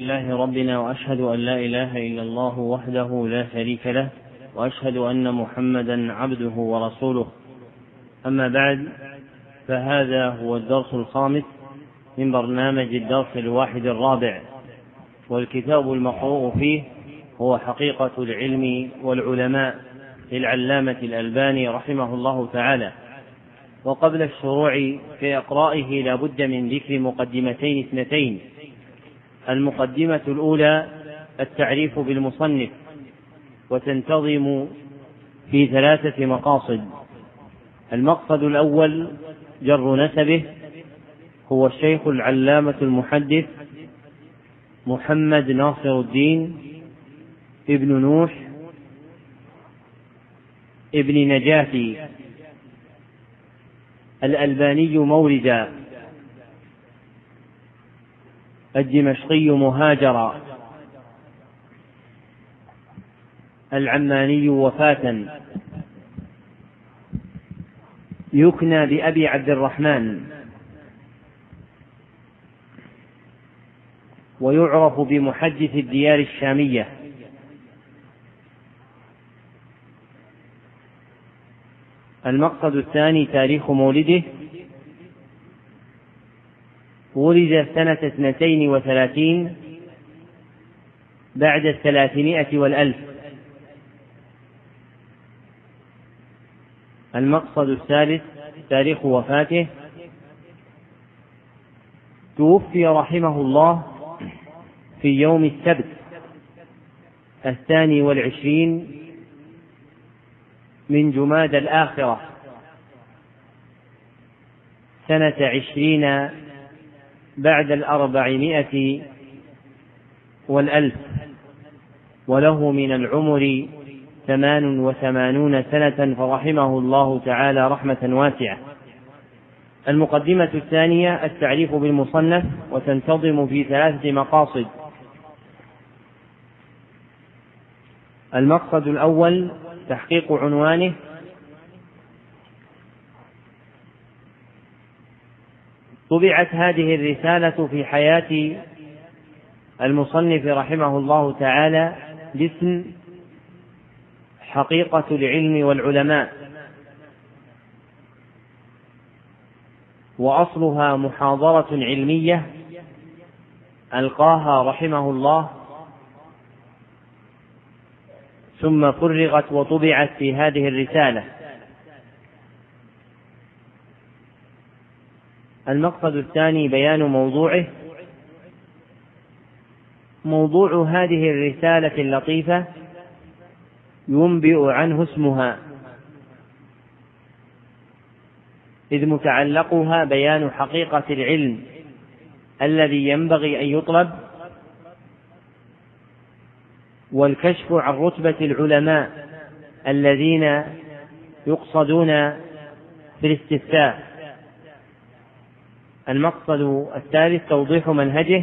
الله ربنا، وأشهد أن لا إله إلا الله وحده لا شريك له، وأشهد أن محمدا عبده ورسوله. أما بعد، فهذا هو الدرس الخامس من برنامج الدرس الواحد الرابع، والكتاب المقروء فيه هو حقيقة العلم والعلماء للعلامة الألباني رحمه الله تعالى. وقبل الشروع في إقرائه لا بد من ذكر مقدمتين اثنتين. المقدمة الأولى التعريف بالمصنف، وتنتظم في 3 مقاصد. المقصد الأول جر نسبه، هو الشيخ العلامة المحدث محمد ناصر الدين ابن نوح ابن نجاتي الألباني مولدا، الدمشقي مهاجرا، العماني وفاة، يكنى بأبي عبد الرحمن، ويعرف بمحدث الديار الشامية. المقصد الثاني تاريخ مولده، ولد سنة 32 بعد 300 والألف. المقصد الثالث تاريخ وفاته، توفي رحمه الله في يوم السبت 22 من جمادى الآخرة سنة 20 بعد 400 والألف، وله من العمر 88 سنة، فرحمه الله تعالى رحمة واسعة. المقدمة الثانية التعريف بالمصنف، وتنتظم في 3 مقاصد. المقصد الأول تحقيق عنوانه، طبعت هذه الرسالة في حياة المصنف رحمه الله تعالى باسم حقيقة العلم والعلماء، وأصلها محاضرة علمية ألقاها رحمه الله، ثم فرغت وطبعت في هذه الرسالة. المقصد الثاني بيان موضوعه. موضوع هذه الرسالة اللطيفة ينبئ عنه اسمها، إذ متعلقها بيان حقيقة العلم الذي ينبغي أن يطلب، والكشف عن رتبة العلماء الذين يقصدون في الاستفتاء. المقصد الثالث توضيح منهجه.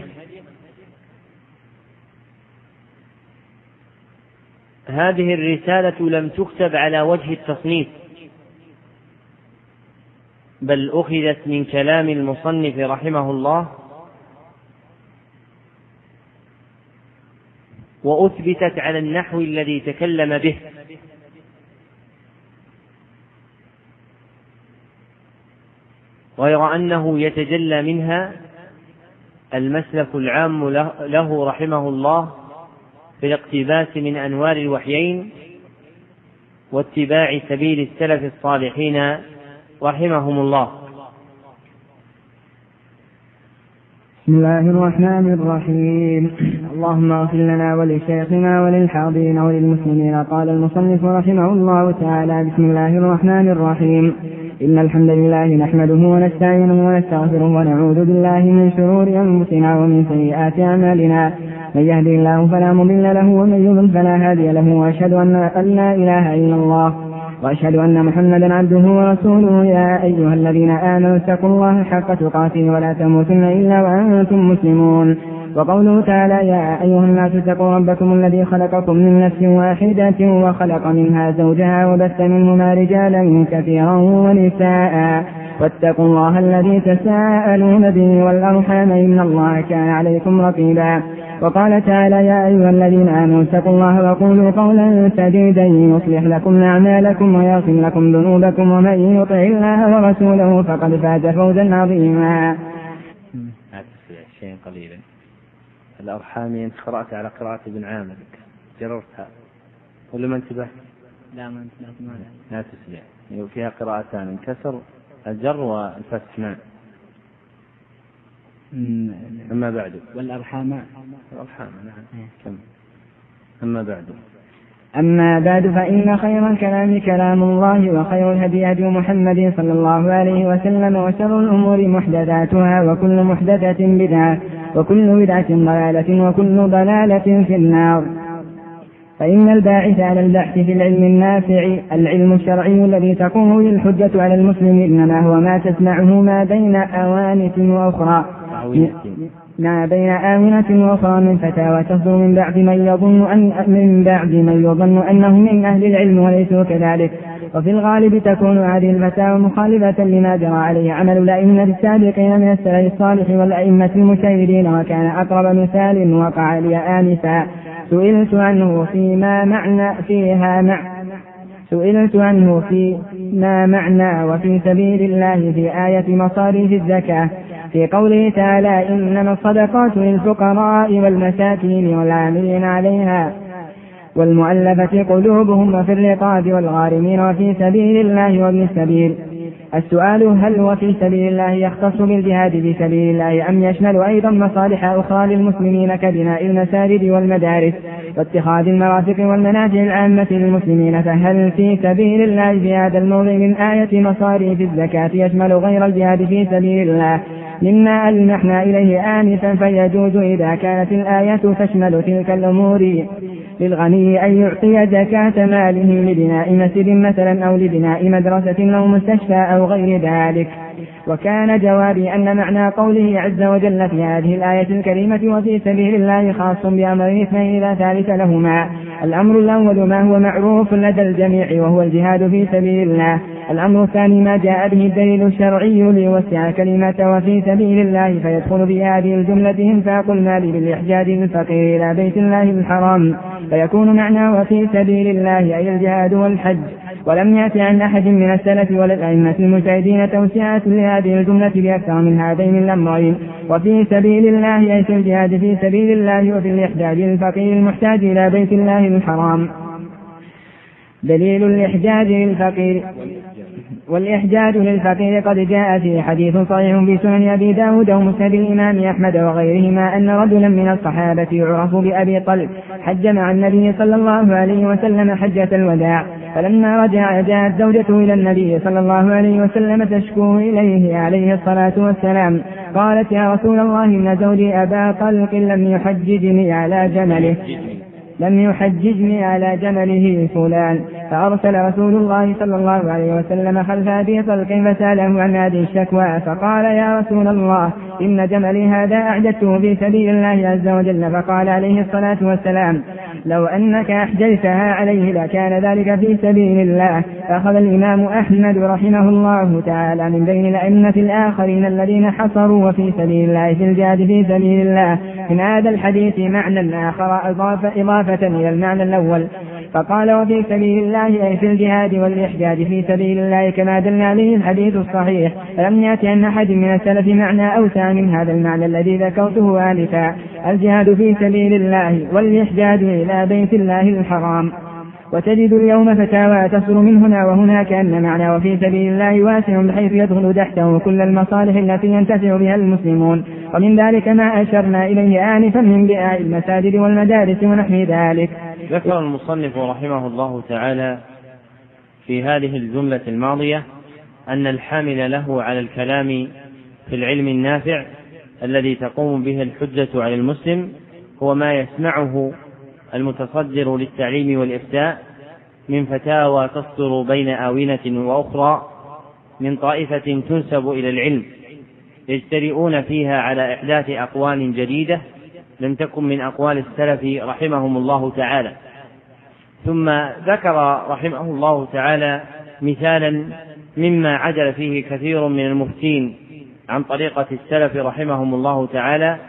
هذه الرسالة لم تكتب على وجه التصنيف، بل أخذت من كلام المصنف رحمه الله، وأثبتت على النحو الذي تكلم به، غير أنه يتجلى منها المسلك العام له رحمه الله في الاقتباس من أنوار الوحيين واتباع سبيل السلف الصالحين رحمهم الله. بسم الله الرحمن الرحيم. اللهم اغفر لنا ولشيخنا وللحاضرين وللمسلمين. قال المصنف رحمه الله تعالى: بسم الله الرحمن الرحيم. إن الحمد لله نحمده ونستعينه ونستغفره ونعوذ بالله من شرور أنفسنا ومن سيئات أعمالنا. من يهدي الله فلا مضل له ومن يضلل فلا هادي له، وأشهد أن لا إله إلا الله وأشهد أن محمدا عبده ورسوله. يا أيها الذين آمنوا اتقوا الله حق تقاته ولا تموتن إلا وأنتم مسلمون. وقوله تعالى: يا أيها الناس اتقوا ربكم الذي خلقكم من نفس واحدة وخلق منها زوجها وبث منهما رجالا كثيرا ونساء، واتقوا الله الذي تساءلون به والأرحام إن الله كان عليكم رقيبا. وقال تعالى يا أيها الذين آمنوا اتقوا الله وقولوا قولا سديدا يصلح لكم أعمالكم ويغفر لكم ذنوبكم ومن يطع الله ورسوله فقد فاز فوزا عظيما. شيء قليلا. الأرحام أنت قرأت على قراءة ابن عامر جررتها ولا ما انتبهت؟ لا ما انتبهت. لا تسمع. فيها قراءتان انكسر الجر والفتح. نعم. أما بعد والأرحام نعم. كم. أما بعد فإن خير الكلام كلام الله وخير الهدي هدي محمد صلى الله عليه وسلم وشر الأمور محدثاتها وكل محدثة بدعة وكل بدعة ضلالة وكل ضلالة في النار. فإن الباعث على البحث في العلم النافع العلم الشرعي الذي تقوم به الحجة على المسلم إنما هو ما تسمعه ما بين آونة وأخرى من فتاوى تصدر من بعد من يظن أنه من أهل العلم وليسوا كذلك. وفي الغالب تكون هذه الفتاوى مخالفة لما جرى عليه عمل الأئمة السابقين من السلف الصالح والأئمة المجتهدين. وكان أقرب مثال وقع لي آنفا سئلت عنه فيما معنى وفي سبيل الله في آية مصاريف الزكاة في قوله تعالى إنما الصدقات للفقراء والمساكين والعاملين عليها والمؤلفة قلوبهم وفي الرقاب والغارمين وفي سبيل الله وابن السبيل. السؤال هل وفي سبيل الله يختص بالجهاد في سبيل الله أم يشمل أيضا مصالح أخرى للمسلمين كبناء المساجد والمدارس واتخاذ المرافق والمنافع العامة للمسلمين؟ فهل في سبيل الله في هذا الموضع من آية مصاريف الزكاة يشمل غير الجهاد في سبيل الله مما ألمحنا إليه آنفا؟ فيجوز إذا كانت الآية تشمل تلك الأمور للغني أن يعطي زكاة ماله لبناء مسجد مثلا أو لبناء مدرسة أو مستشفى أو غير ذلك. وكان جوابي أن معنى قوله عز وجل في هذه الآية الكريمة وفي سبيل الله خاص بأمرين اثنين لا ثالث لهما. الأمر الأول ما هو معروف لدى الجميع وهو الجهاد في سبيل الله. الأمر الثاني ما جاء به الدليل الشرعي ليوسع كلمة وفي سبيل الله فيدخل بهذه الجملة إنفاق المال بالإحجاج للفقير إلى بيت الله الحرام فيكون معنى وفي سبيل الله أي الجهاد والحج. ولم يأتي عن أحد من السلف ولا الأئمة المجتهدين توسعة لهذه الجملة بأكثر من هذين الأمرين وفي سبيل الله أي في الجهاد في سبيل الله وفي الإحجاج للفقير المحتاج إلى بيت الله الحرام. دليل الإحجاج للفقير. والإحجاج للفقير قد جاء في حديث صحيح في سنن أبي داود ومسند الإمام أحمد وغيرهما أن رجلا من الصحابة يعرف بأبي طلق حج مع النبي صلى الله عليه وسلم حجة الوداع فلما رجع جاءت زوجته إلى النبي صلى الله عليه وسلم تشكو إليه عليه الصلاة والسلام قالت يا رسول الله إن زوجي أبا طلق لم يحججني على جمله فلان. فأرسل رسول الله صلى الله عليه وسلم خلف أبي طلق فسأله عن هذه الشكوى فقال يا رسول الله إن جملي هذا أعددته في سبيل الله عز وجل. فقال عليه الصلاة والسلام لو أنك أحججتها عليه لكان ذلك في سبيل الله. أخذ الإمام أحمد رحمه الله تعالى من بين الأئمة الآخرين الذين حصروا وفي سبيل الله في الجهاد في سبيل الله من هذا الحديث معنى آخر إضافة إلى المعنى الأول فقال وفي سبيل الله أي في الجهاد والإحجاج في سبيل الله كما دل عليه الحديث الصحيح. فلم يأتي عن أحد من السلف معنى أوسع من هذا المعنى الذي ذكرته آنفا الجهاد في سبيل الله والإحجاج إلى بيت الله الحرام. وتجد اليوم فتاوى تصدر من هنا وهنا كأن معنى وفي سبيل الله واسع بحيث يدخل تحته كل المصالح التي ينتفع بها المسلمون ومن ذلك ما أشرنا إليه آنفا من بناء المساجد والمدارس ونحو ذلك. ذكر المصنف رحمه الله تعالى في هذه الجملة الماضية أن الحامل له على الكلام في العلم النافع الذي تقوم به الحجة على المسلم هو ما يسمعه المتصدر للتعليم والإفتاء من فتاوى تصدر بين آونة وأخرى من طائفة تنسب إلى العلم يجترئون فيها على إحداث أقوال جديدة لم تكن من أقوال السلف رحمهم الله تعالى. ثم ذكر رحمه الله تعالى مثالا مما عدل فيه كثير من المفتين عن طريقة السلف رحمهم الله تعالى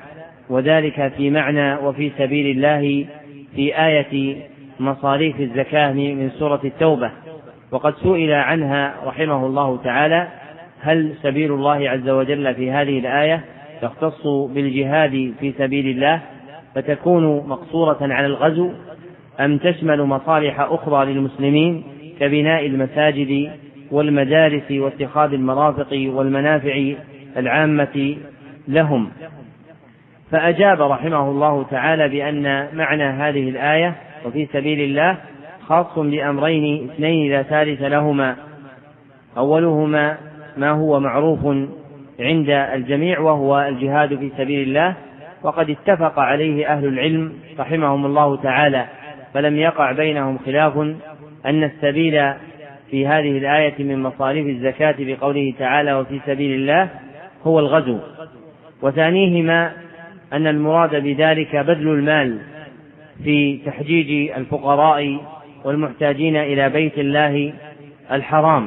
وذلك في معنى وفي سبيل الله في آية مصاريف الزكاة من سورة التوبة. وقد سئل عنها رحمه الله تعالى: هل سبيل الله عز وجل في هذه الآية تختص بالجهاد في سبيل الله فتكون مقصورة على الغزو، أم تشمل مصالح أخرى للمسلمين كبناء المساجد والمدارس واتخاذ المرافق والمنافع العامة لهم؟ فأجاب رحمه الله تعالى بأن معنى هذه الآية وفي سبيل الله خاص بأمرين اثنين لا ثالث لهما: أولهما ما هو معروف عند الجميع وهو الجهاد في سبيل الله، وقد اتفق عليه أهل العلم رحمهم الله تعالى، فلم يقع بينهم خلاف أن السبيل في هذه الآية من مصاريف الزكاة بقوله تعالى وفي سبيل الله هو الغزو. وثانيهما أن المراد بذلك بذل المال في تحجيج الفقراء والمحتاجين إلى بيت الله الحرام،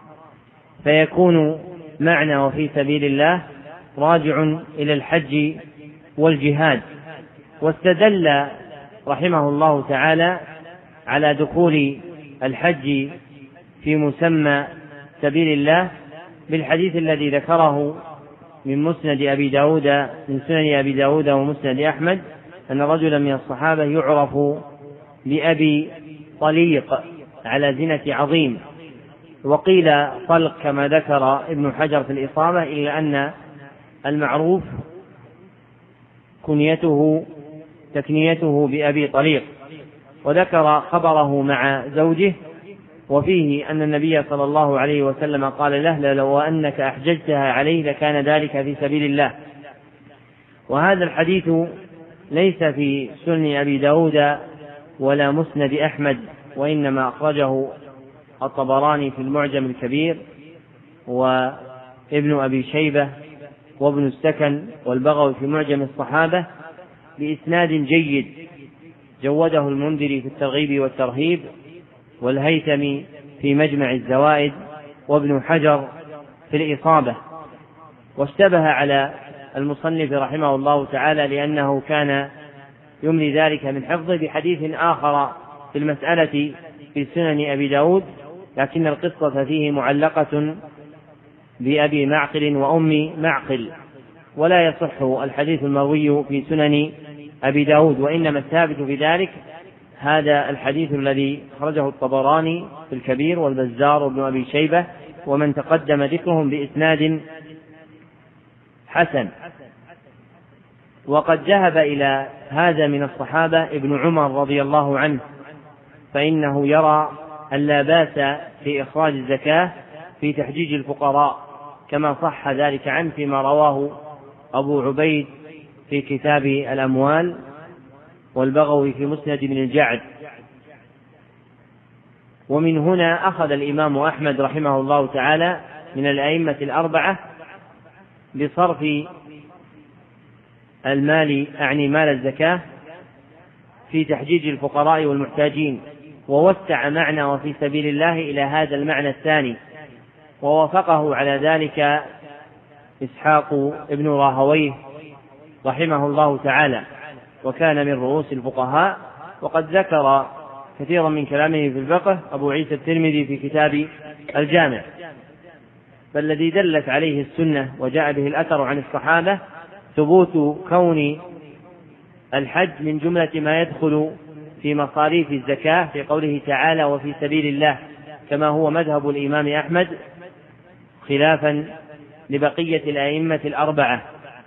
فيكون معنى وفي سبيل الله راجع إلى الحج والجهاد. واستدل رحمه الله تعالى على دخول الحج في مسمى سبيل الله بالحديث الذي ذكره من مسند أبي داود، من سنن أبي داود ومسند أحمد، أن رجلا من الصحابة يعرف بأبي طليق على زنة عظيم، وقيل طلق كما ذكر ابن حجر في الإصابة، إلا أن المعروف تكنيته بأبي طليق. وذكر خبره مع زوجه، وفيه أن النبي صلى الله عليه وسلم قال له: لو أنك أحججتها عليه لكان ذلك في سبيل الله. وهذا الحديث ليس في سنن أبي داود ولا مسند أحمد، وإنما أخرجه الطبراني في المعجم الكبير، وابن أبي شيبة، وابن السكن، والبغوي في معجم الصحابة بإسناد جيد، جوده المنذري في الترغيب والترهيب، والهيثمي في مجمع الزوائد، وابن حجر في الإصابة. واشتبه على المصنف رحمه الله تعالى لأنه كان يملي ذلك من حفظه بحديث آخر في المسألة في سنن أبي داود، لكن القصة فيه معلقة بأبي معقل وأم معقل، ولا يصح الحديث المروي في سنن أبي داود، وإنما الثابت في ذلك هذا الحديث الذي خرجه الطبراني في الكبير والبزار وابن أبي شيبة ومن تقدم ذكرهم بإسناد حسن. وقد ذهب إلى هذا من الصحابة ابن عمر رضي الله عنه، فإنه يرى أن لا بأس في إخراج الزكاة في تحجيج الفقراء، كما صح ذلك عنه فيما رواه أبو عبيد في كتاب الأموال، والبغوي في مسند بن الجعد. ومن هنا أخذ الإمام أحمد رحمه الله تعالى من الأئمة الأربعة بصرف المال، أعني مال الزكاة، في تحجيج الفقراء والمحتاجين، ووسع معنى وفي سبيل الله إلى هذا المعنى الثاني، ووافقه على ذلك إسحاق ابن راهويه رحمه الله تعالى، وكان من رؤوس الفقهاء، وقد ذكر كثيرا من كلامه في الفقه أبو عيسى الترمذي في كتاب الجامع. فالذي دلت عليه السنة وجاء به الأثر عن الصحابة ثبوت كون الحج من جملة ما يدخل في مصاريف الزكاة في قوله تعالى وفي سبيل الله، كما هو مذهب الإمام أحمد خلافا لبقية الأئمة الأربعة.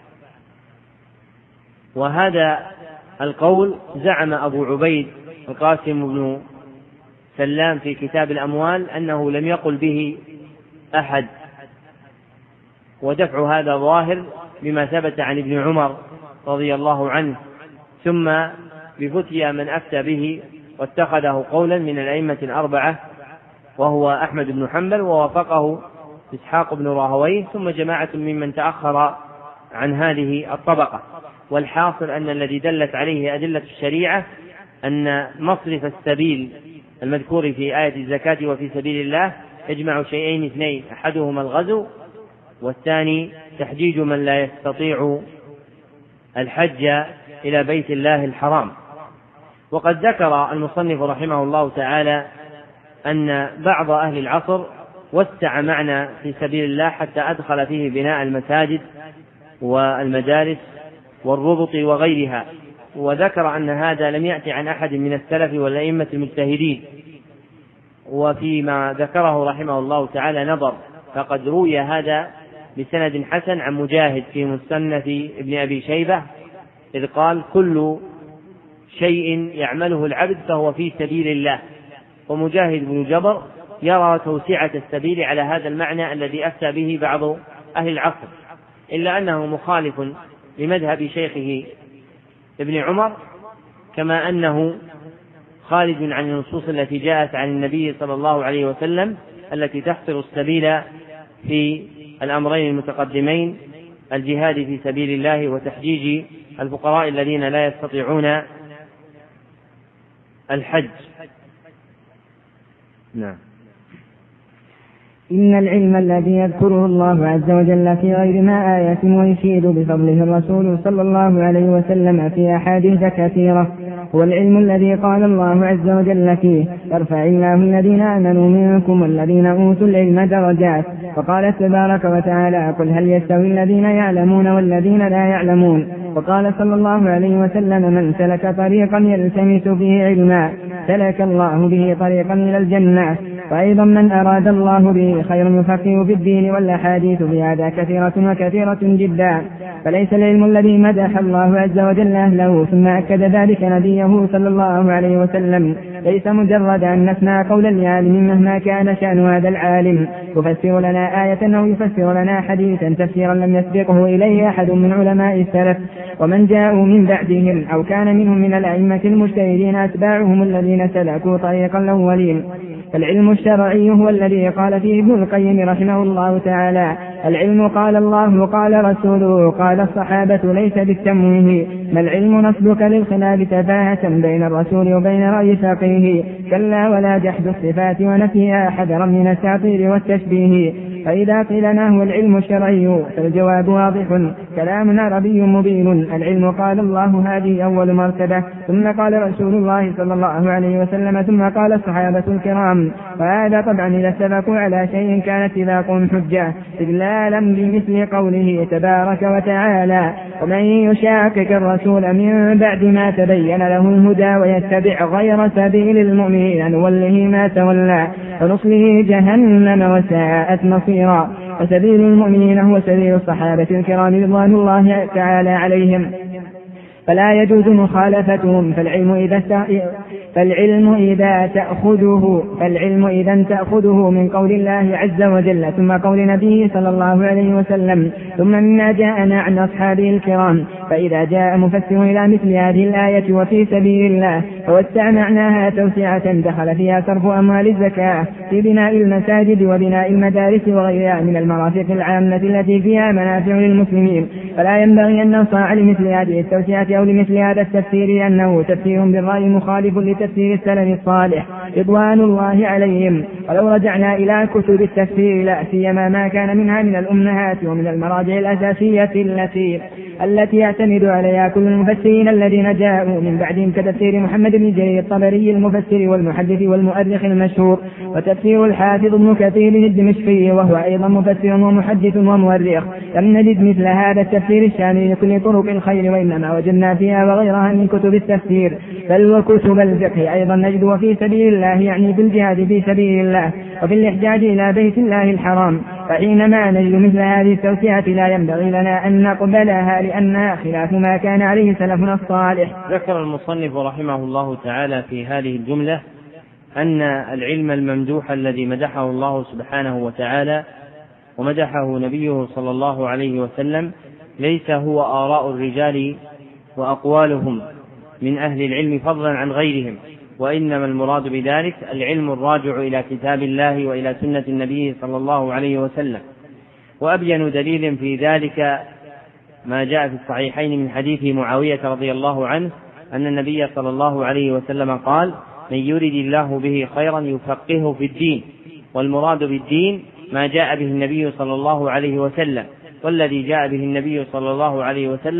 وهذا القول زعم أبو عبيد القاسم بن سلام في كتاب الأموال أنه لم يقل به أحد، ودفع هذا ظاهر بما ثبت عن ابن عمر رضي الله عنه، ثم بفتيا من أفتى به واتخذه قولا من الأئمة الأربعة وهو أحمد بن حنبل، ووافقه إسحاق بن راهويه، ثم جماعة ممن تأخر عن هذه الطبقة. والحاصل أن الذي دلت عليه أدلة الشريعة أن مصرف السبيل المذكور في آية الزكاة وفي سبيل الله يجمع شيئين اثنين: أحدهما الغزو، والثاني تحجيج من لا يستطيع الحج إلى بيت الله الحرام. وقد ذكر المصنف رحمه الله تعالى أن بعض أهل العصر وسع معنى في سبيل الله حتى أدخل فيه بناء المساجد والمدارس والربط وغيرها، وذكر أن هذا لم يأتي عن أحد من السلف والأئمة المجتهدين. وفيما ذكره رحمه الله تعالى نظر، فقد روي هذا بسند حسن عن مجاهد في مصنف ابن أبي شيبة إذ قال: كل شيء يعمله العبد فهو في سبيل الله. ومجاهد بن جبر يرى توسعة السبيل على هذا المعنى الذي أفتى به بعض أهل العصر، إلا أنه مخالف لمذهب شيخه ابن عمر، كما أنه خارج عن النصوص التي جاءت عن النبي صلى الله عليه وسلم التي تحصر السبيل في الأمرين المتقدمين: الجهاد في سبيل الله وتحجيج الفقراء الذين لا يستطيعون الحج. نعم. إن العلم الذي يذكره الله عز وجل في غير ما آية ويشيد بفضله الرسول صلى الله عليه وسلم في أحاديث كثيرة هو العلم الذي قال الله عز وجل فيه: يرفع الله الذين آمنوا منكم والذين أوتوا العلم درجات. وقال تبارك وتعالى: قل هل يستوي الذين يعلمون والذين لا يعلمون. وقال صلى الله عليه وسلم: من سلك طريقا يلتمس به علما سلك الله به طريقا إلى الجنة. وأيضا: من أراد الله به خيرا يفقهه في الدين. والأحاديث بهذا كثيرة وكثيرة جدا. فليس العلم الذي مدح الله عز وجل أهله ثم أكد ذلك نبيه صلى الله عليه وسلم ليس مجرد أن نسمع قول العالم مهما كان شأن هذا العالم يفسر لنا آية أو يفسر لنا حديثا تفسيرا لم يسبقه إليه أحد من علماء السلف ومن جاءوا من بعدهم، أو كان منهم من الأئمة المجتهدين أتباعهم الذين سلكوا طريق الأولين. فالعلم الشرعي هو الذي قال فيه ابن القيم رحمه الله تعالى: العلم قال الله قال رسوله قال الصحابة ليس بالتمويه، ما العلم نصبك للخلاف تفاهة بين الرسول وبين رأي فقيه، كلا ولا جحد الصفات ونفيها حذرا من التعطيل والتشبيه. فإذا قيل ما هو العلم الشرعي فالجواب واضح: كلام عربي مبين. العلم قال الله هذه أول مرتبة، ثم قال رسول الله صلى الله عليه وسلم، ثم قال الصحابة الكرام. وهذا طبعا إذا اتفقوا على شيء كان اتفاقهم حجة إجلالا بمثل قوله تبارك وتعالى: ومن يشاقق الرسول من بعد ما تبين له الهدى ويتبع غير سبيل المؤمنين نوله ما تولى ونصله جهنم وساءت مصيرا. وسبيل المؤمنين هو سبيل الصحابة الكرام رضوان الله تعالى عليهم، فلا يجوز مخالفتهم. فالعلم إذا تأخذه من قول الله عز وجل ثم قول نبيه صلى الله عليه وسلم ثم مما جاءنا عن أصحابه الكرام. فإذا جاء مفسر إلى مثل هذه الآية وفي سبيل الله فوسع معناها توسعة دخل فيها صرف أموال الزكاة في بناء المساجد وبناء المدارس وغيرها من المرافق العامة التي فيها منافع للمسلمين، فلا ينبغي أن ننصاع لمثل هذه التوسعة أو لمثل هذا التفسير، لأنه تفسير بالرأي مخالف لتفسير السلف الصالح رضوان الله عليهم. ولو رجعنا إلى كتب التفسير لا سيما ما كان منها من الأمهات ومن المراجع الأساسية التي يعتمد عليها كل المفسرين الذين جاءوا من بعدهم، كتفسير محمد بن جرير الطبري المفسر والمحدث والمؤرخ المشهور، وتفسير الحافظ ابن كثير الدمشقي وهو أيضا مفسر ومحدث ومؤرخ، لم نجد مثل هذا التفسير الشامل لكل طرق الخير، وإنما وجدنا فيها وغيرها من كتب التفسير بل وكتب الفقه أيضا نجد وفي سبيل الله، يعني بالجهاد في سبيل الله وفي الإحجاج إلى بيت الله الحرام. فحينما نجد مثل هذه التوسعة لا ينبغي لنا أن نقبلها لأنها خلاف ما كان عليه سلفنا الصالح. ذكر المصنف رحمه الله تعالى في هذه الجملة أن العلم الممدوح الذي مدحه الله سبحانه وتعالى ومدحه نبيه صلى الله عليه وسلم ليس هو آراء الرجال وأقوالهم من أهل العلم فضلا عن غيرهم، وإنما المراد بذلك العلم الراجع إلى كتاب الله وإلى سنة النبي صلى الله عليه وسلم. وأبين دليل في ذلك ما جاء في الصحيحين من حديث معاوية رضي الله عنه أن النبي صلى الله عليه وسلم قال: من يرد الله به خيرا يفقهه في الدين. والمراد بالدين ما جاء به النبي صلى الله عليه وسلم، والذي جاء به النبي صلى الله عليه وسلم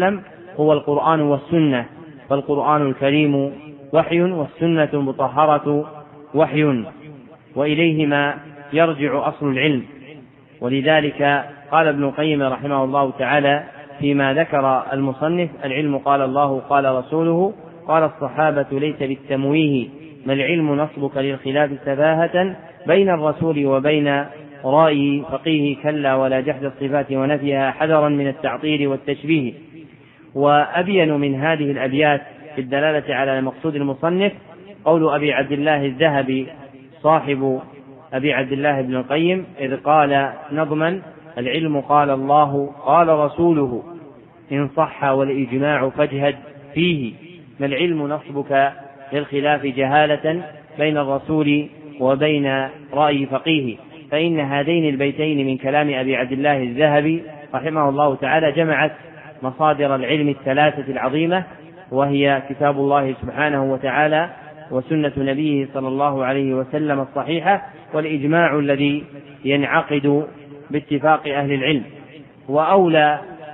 هو القرآن والسنة، فالقرآن الكريم وحي والسنة المطهرة وحي، وإليهما يرجع أصل العلم. ولذلك قال ابن القيم رحمه الله تعالى فيما ذكر المصنف: العلم قال الله قال رسوله قال الصحابة ليس بالتمويه، ما العلم نصبك للخلاف سفاهة، بين الرسول وبين رأي فقيه كلا، ولا جحد الصفات ونفيها حذرا من التعطيل والتشبيه. وأبين من هذه الأبيات في الدلالة على مقصود المصنف قول أبي عبد الله الذهبي صاحب أبي عبد الله بن القيم إذ قال نظما: العلم قال الله قال رسوله إن صح والإجماع فاجهد فيه، ما العلم نصبك للخلاف جهالة، بين الرسول وبين رأي فقيه. فإن هذين البيتين من كلام أبي عبد الله الذهبي رحمه الله تعالى جمعت مصادر العلم الثلاثة العظيمة، وهي كتاب الله سبحانه وتعالى وسنة نبيه صلى الله عليه وسلم الصحيحة، والإجماع الذي ينعقد باتفاق أهل العلم. وأولى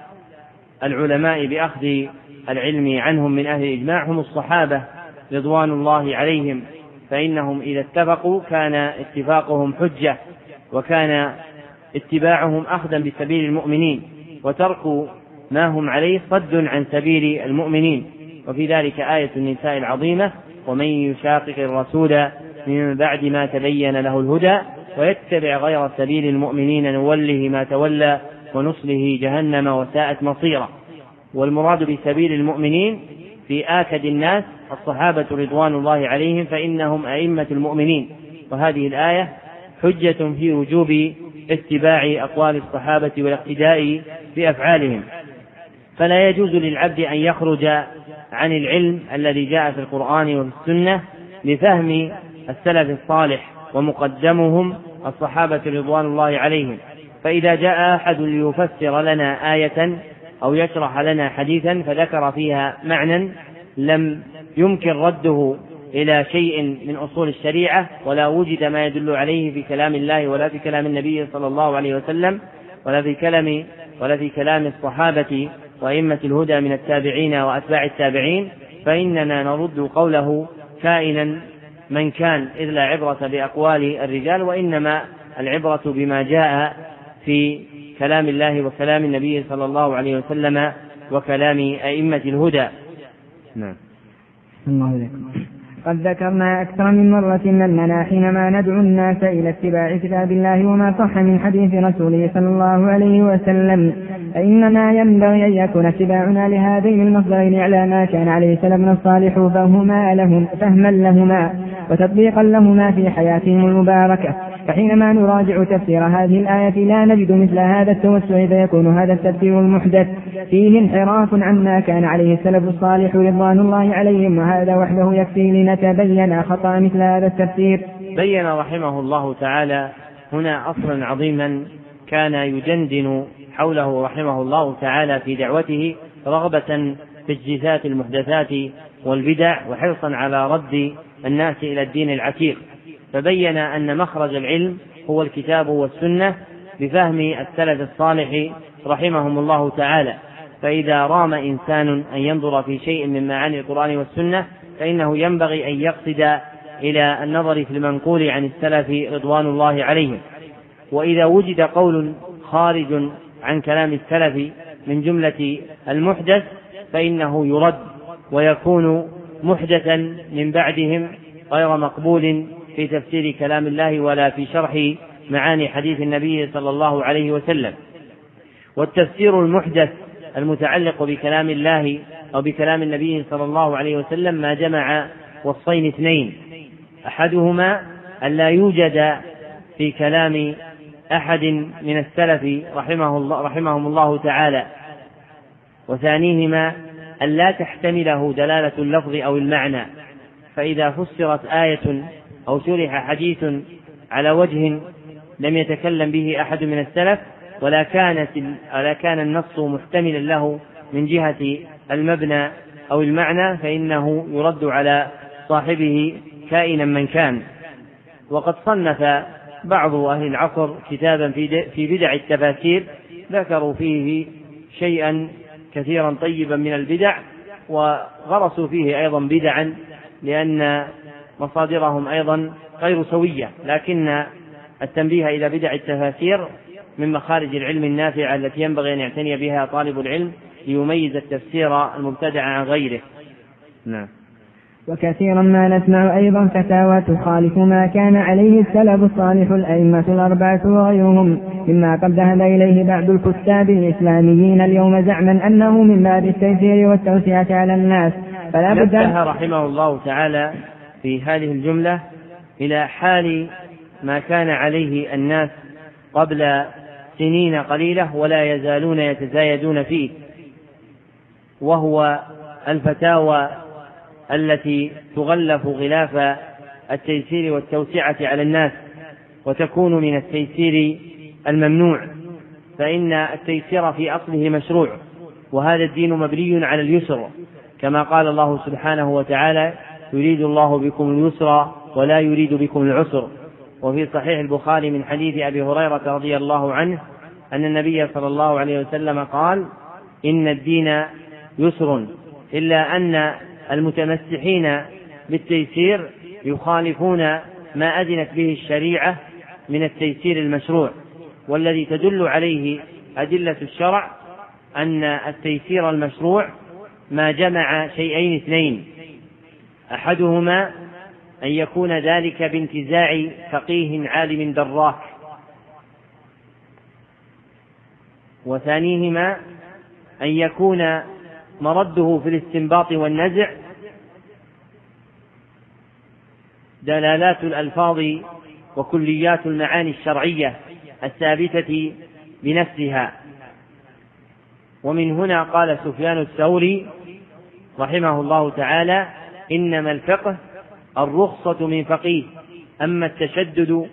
العلماء بأخذ العلم عنهم من أهل الإجماع هم الصحابة رضوان الله عليهم، فإنهم إذا اتفقوا كان اتفاقهم حجة، وكان اتباعهم أخذا بسبيل المؤمنين، وترك ما هم عليه صد عن سبيل المؤمنين. وفي ذلك آية النساء العظيمة: ومن يشاقق الرسول من بعد ما تبين له الهدى ويتبع غير سبيل المؤمنين نوله ما تولى ونصله جهنم وساءت مصيرا. والمراد بسبيل المؤمنين في آكد الناس الصحابة رضوان الله عليهم، فإنهم أئمة المؤمنين، وهذه الآية حجة في وجوب اتباع أقوال الصحابة والاقتداء بأفعالهم. فلا يجوز للعبد أن يخرج عن العلم الذي جاء في القرآن وفي السنة لفهم السلف الصالح ومقدمهم الصحابة رضوان الله عليهم. فإذا جاء أحد ليفسر لنا آية أو يشرح لنا حديثا فذكر فيها معنى لم يمكن رده إلى شيء من أصول الشريعة، ولا وجد ما يدل عليه في كلام الله ولا في كلام النبي صلى الله عليه وسلم ولا في كلام الصحابة وأئمة الهدى من التابعين وأتباع التابعين، فإننا نرد قوله كائنا من كان، إذ لا عبرة بأقوال الرجال، وإنما العبرة بما جاء في كلام الله وكلام النبي صلى الله عليه وسلم وكلام أئمة الهدى. نعم. الله عليكم. قد ذكرنا أكثر من مرة أننا حينما ندعو الناس إلى اتباع كتاب الله وما صح من حديث رسوله صلى الله عليه وسلم، فإننا ينبغي أن يكون اتباعنا لهذين المصدرين على ما كان عليه سلفنا الصالح فهما لهما وتطبيقا لهما في حياتهم المباركة. فحينما نراجع تفسير هذه الآية لا نجد مثل هذا التوسع، فيكون هذا التفسير المحدث فيه انحراف عما كان عليه السلف الصالح رضوان الله عليهم، وهذا وحده يكفي لنتبين خطأ مثل هذا التفسير. بين رحمه الله تعالى هنا أصلا عظيما كان يجندن حوله رحمه الله تعالى في دعوته، رغبة في اجتثاث المحدثات والبدع وحرصا على رد الناس إلى الدين العتيق. فبين أن مخرج العلم هو الكتاب والسنة بفهم السلف الصالح رحمهم الله تعالى. فإذا رام إنسان أن ينظر في شيء من معاني القرآن والسنة فإنه ينبغي أن يقصد إلى النظر في المنقول عن السلف رضوان الله عليهم. وإذا وجد قول خارج عن كلام السلف من جملة المحدث فإنه يرد ويكون محدثا من بعدهم غير مقبول في تفسير كلام الله ولا في شرح معاني حديث النبي صلى الله عليه وسلم. والتفسير المحدث المتعلق بكلام الله أو بكلام النبي صلى الله عليه وسلم ما جمع وصفين اثنين: أحدهما أن لا يوجد في كلام أحد من السلف رحمهم الله تعالى، وثانيهما أن لا تحتمله دلالة اللفظ أو المعنى. فإذا فسرت آية أو شرح حديث على وجه لم يتكلم به أحد من السلف ولا كان النص محتملا له من جهة المبنى أو المعنى فإنه يرد على صاحبه كائنا من كان. وقد صنف بعض أهل العصر كتابا في بدع التفاسير ذكروا فيه شيئا كثيرا طيبا من البدع، وغرسوا فيه أيضا بدعا لأن مصادرهم أيضا غير سوية، لكن التنبيه إلى بدع التفاسير من مخارج العلم النافعة التي ينبغي أن يعتني بها طالب العلم ليميز التفسير المبتدع عن غيره. نعم. وكثيرا ما نسمع أيضا فتاوى تخالف ما كان عليه السلف الصالح الأئمة الأربعة وغيرهم مما قد ذهب إليه بعض الكتاب الإسلاميين اليوم زعما أنه من باب التيسير والتوسعة على الناس. فلا بد نبه رحمه الله تعالى في هذه الجملة إلى حال ما كان عليه الناس قبل سنين قليلة ولا يزالون يتزايدون فيه، وهو الفتاوى التي تغلف غلاف التيسير والتوسعة على الناس وتكون من التيسير الممنوع، فإن التيسير في أصله مشروع، وهذا الدين مبني على اليسر، كما قال الله سبحانه وتعالى: يريد الله بكم اليسر ولا يريد بكم العسر. وفي صحيح البخاري من حديث أبي هريرة رضي الله عنه أن النبي صلى الله عليه وسلم قال: إن الدين يسر، إلا أن المتمسحين بالتيسير يخالفون ما أذنت به الشريعة من التيسير المشروع، والذي تدل عليه أدلة الشرع أن التيسير المشروع ما جمع شيئين اثنين: أحدهما أن يكون ذلك بانتزاع فقيه عالم دراك، وثانيهما أن يكون مرده في الاستنباط والنزع دلالات الألفاظ وكليات المعاني الشرعية الثابتة بنفسها. ومن هنا قال سفيان الثوري رحمه الله تعالى: إنما الفقه الرخصة من فقيه، أما التشدد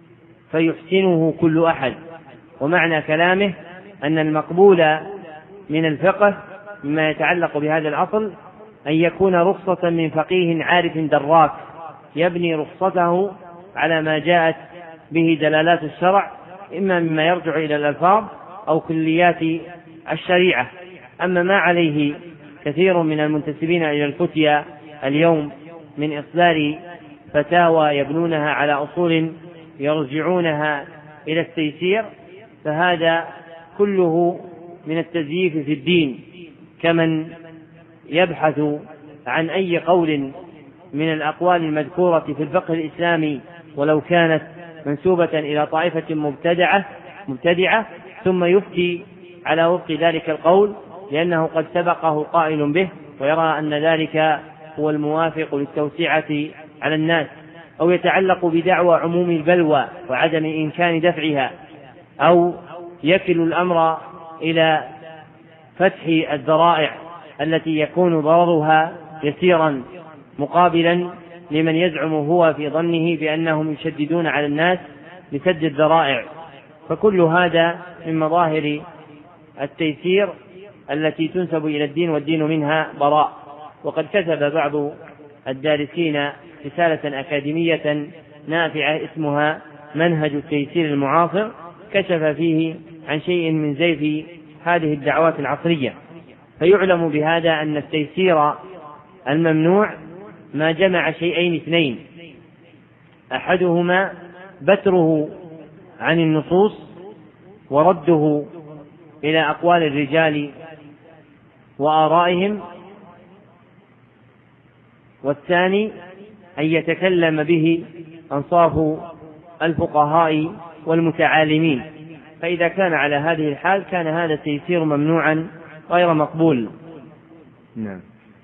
فيحسنه كل أحد. ومعنى كلامه أن المقبول من الفقه مما يتعلق بهذا الأصل أن يكون رخصة من فقيه عارف دراك يبني رخصته على ما جاءت به دلالات الشرع، إما مما يرجع إلى الألفاظ أو كليات الشريعة. أما ما عليه كثير من المنتسبين إلى الفتيا اليوم من إصدار فتاوى يبنونها على أصول يرجعونها إلى التيسير، فهذا كله من التزييف في الدين، كمن يبحث عن أي قول من الأقوال المذكورة في الفقه الإسلامي ولو كانت منسوبة إلى طائفة مبتدعة ثم يفتي على وفق ذلك القول لأنه قد سبقه قائل به ويرى أن ذلك هو الموافق للتوسعة على الناس، أو يتعلق بدعوى عموم البلوى وعدم إمكان دفعها، أو يكل الأمر إلى فتح الذرائع التي يكون ضررها يسيرا مقابلا لمن يزعم هو في ظنه بأنهم يشددون على الناس لسد الذرائع. فكل هذا من مظاهر التيسير التي تنسب إلى الدين والدين منها براء. وقد كتب بعض الدارسين رسالة أكاديمية نافعة اسمها منهج التيسير المعاصر، كشف فيه عن شيء من زيف هذه الدعوات العصرية. فيعلم بهذا أن التيسير الممنوع ما جمع شيئين اثنين: أحدهما بتره عن النصوص ورده إلى أقوال الرجال وآرائهم، والثاني أن يتكلم به أنصاف الفقهاء والمتعالمين. فإذا كان على هذه الحال كان هذا التيسير ممنوعا غير مقبول. نعم.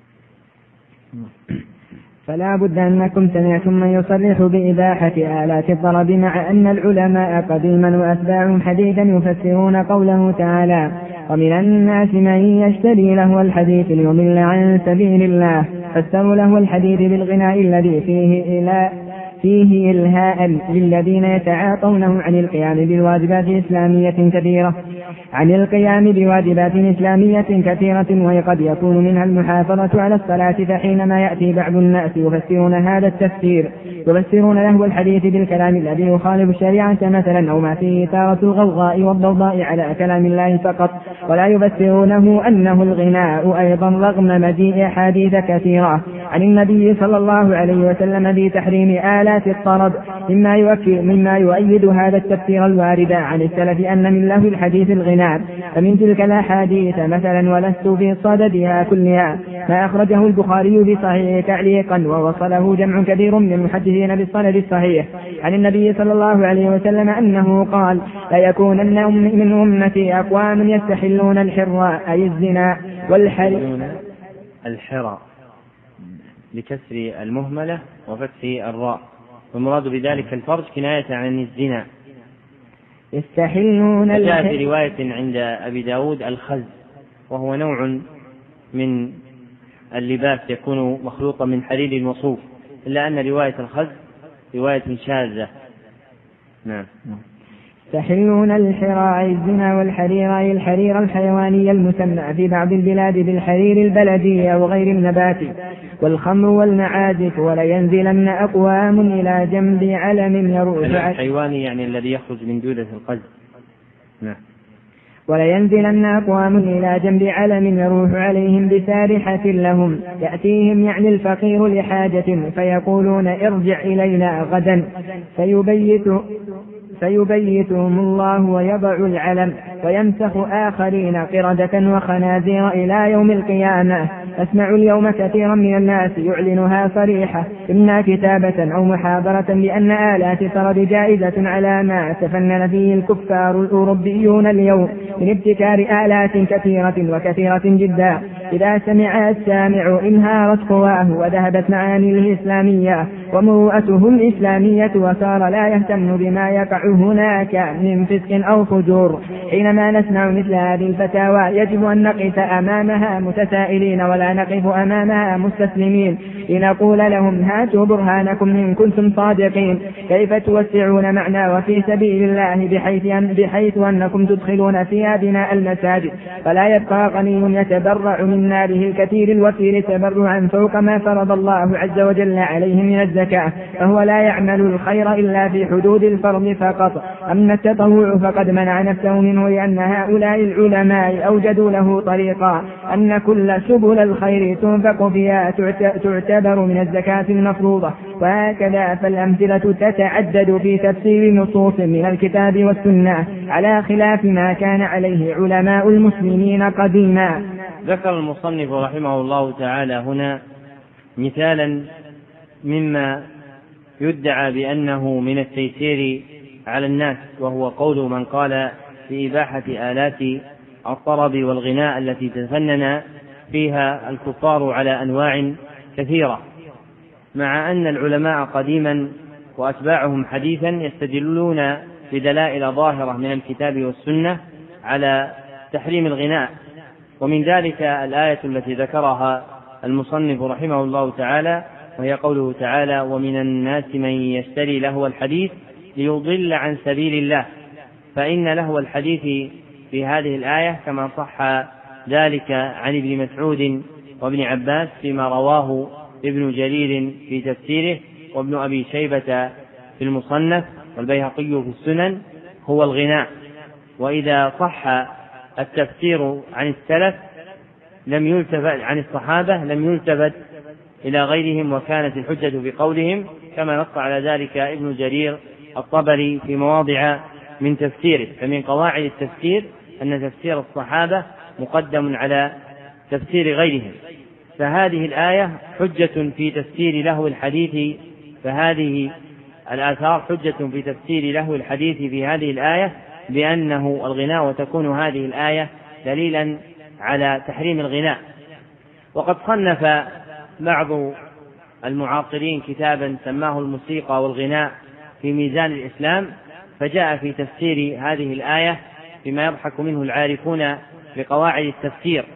فلا بد أنكم سمعتم من يصرح بإباحة آلات الضرب، مع أن العلماء قديما وأتباعهم حديثا يفسرون قوله تعالى: ومن الناس من يشتري لهو الحديث ليضل عن سبيل الله. فسروا لهو الحديث بالغناء الذي فيه إلهاء للذين يتعاطونه عن القيام بواجبات إسلامية كثيرة، وقد يكون منها المحافظة على الصلاة. فحينما يأتي بعض الناس يفسرون هذا التفسير يفسرون لهو الحديث بالكلام الذي يخالف الشريعة مثلا أو ما فيه إثارة الغوغاء والضوضاء على كلام الله فقط، ولا يفسرونه أنه الغناء أيضا رغم مجيء أحاديث كثيرة عن النبي صلى الله عليه وسلم في تحريم آلات الطرب، مما يؤيد هذا التفسير الوارد عن السلف أن من لهو الحديث الغناء. فمن تلك الأحاديث مثلا ولست في صددها كلها ما أخرجه البخاري في صحيح تعليقا ووصله جمع كبير من المحدثين بالسند الصحيح عن النبي صلى الله عليه وسلم أنه قال: لا يكونن من أمتي أقوام يستحلون الحر أي الزنا الحر بكسر المهملة وفتح الراء، والمراد بذلك الفرج كناية عن الزنا. يستحلون جاء في رواية عند أبي داود الخز، وهو نوع من اللباس يكون مخلوطا من حرير وصوف، إلا أن رواية الخز رواية شاذة. نعم. يستحلون الحراء الزنا والحرير أي الحرير الحيواني المسمى في بعض البلاد بالحرير البلدي أو غير النبات، والخمر والمعازف. ولينزلن أقوام إلى جنب علم يروح الحيواني يعني الذي يخرج من دودة القز. نعم. ولينزلن أقوام إلى جنب علم يروح عليهم بسارحة لهم، يأتيهم يعني الفقير لحاجة فيقولون ارجع إلينا غدا، فيبيتهم الله ويضع العلم ويمسخ آخرين قردة وخنازير إلى يوم القيامة. أسمع اليوم كثيرا من الناس يعلنها صريحة إما كتابة أو محاضرة بأن آلات طرب جائزة على ما تفنن فيه الكفار الأوروبيون اليوم من ابتكار آلات كثيرة جدا. إذا سمع السامع انهارت قواه وذهبت معانيه الإسلامية ومروءته الإسلامية، وصار لا يهتم بما يقع هناك من فسق أو فجور. حينما نسمع مثل هذه الفتاوى يجب أن نقف أمامها متسائلين ولا نقف أمامها مستسلمين، لنقول لهم هاتوا برهانكم إن كنتم صادقين. كيف توسعون معنا وفي سبيل الله بحيث أنكم تدخلون فيها بناء المساجد، فلا يبقى غني يتبرع منا به الكثير الوفير تبرعا فوق ما فرض الله عز وجل عليه من الزكاة، فهو لا يعمل الخير إلا في حدود الفرض فقط. أما التطوع فقد منع نفسه منه، لأن هؤلاء العلماء أوجدوا له طريقا أن كل سبل الخير تنفق فيها تعتبر من الزكاة المفروضة، وهكذا فالأمثلة تتعدد في تفسير نصوص من الكتاب والسنة على خلاف ما كان عليه علماء المسلمين قديما. ذكر المصنف رحمه الله تعالى هنا مثالا مما يدعى بأنه من التيسير على الناس، وهو قول من قال في إباحة آلات الطرب والغناء التي تفنن فيها الكفار على أنواع كثيرة، مع أن العلماء قديما وأتباعهم حديثا يستدلون بدلائل ظاهرة من الكتاب والسنة على تحريم الغناء. ومن ذلك الآية التي ذكرها المصنف رحمه الله تعالى، وهي قوله تعالى: ومن الناس من يشتري لهو الحديث ليضل عن سبيل الله. فإن لهو الحديث في هذه الآية كما صح ذلك عن ابن مسعود وابن عباس فيما رواه ابن جرير في تفسيره وابن أبي شيبة في المصنف والبيهقي في السنن هو الغناء. وإذا صح التفسير عن السلف لم يلتفت عن الصحابة لم يلتفت إلى غيرهم، وكانت الحجة بقولهم كما نص على ذلك ابن جرير الطبري في مواضع من تفسيره. فمن قواعد التفسير أن تفسير الصحابة مقدم على تفسير غيرهم، فهذه الآية حجة في تفسير لهو الحديث، فهذه الآثار حجة في تفسير لهو الحديث في هذه الآية بأنه الغناء، وتكون هذه الآية دليلا على تحريم الغناء. وقد صنف بعض المعاصرين كتابا سماه الموسيقى والغناء في ميزان الإسلام، فجاء في تفسير هذه الآية بما يضحك منه العارفون بقواعد التفسير،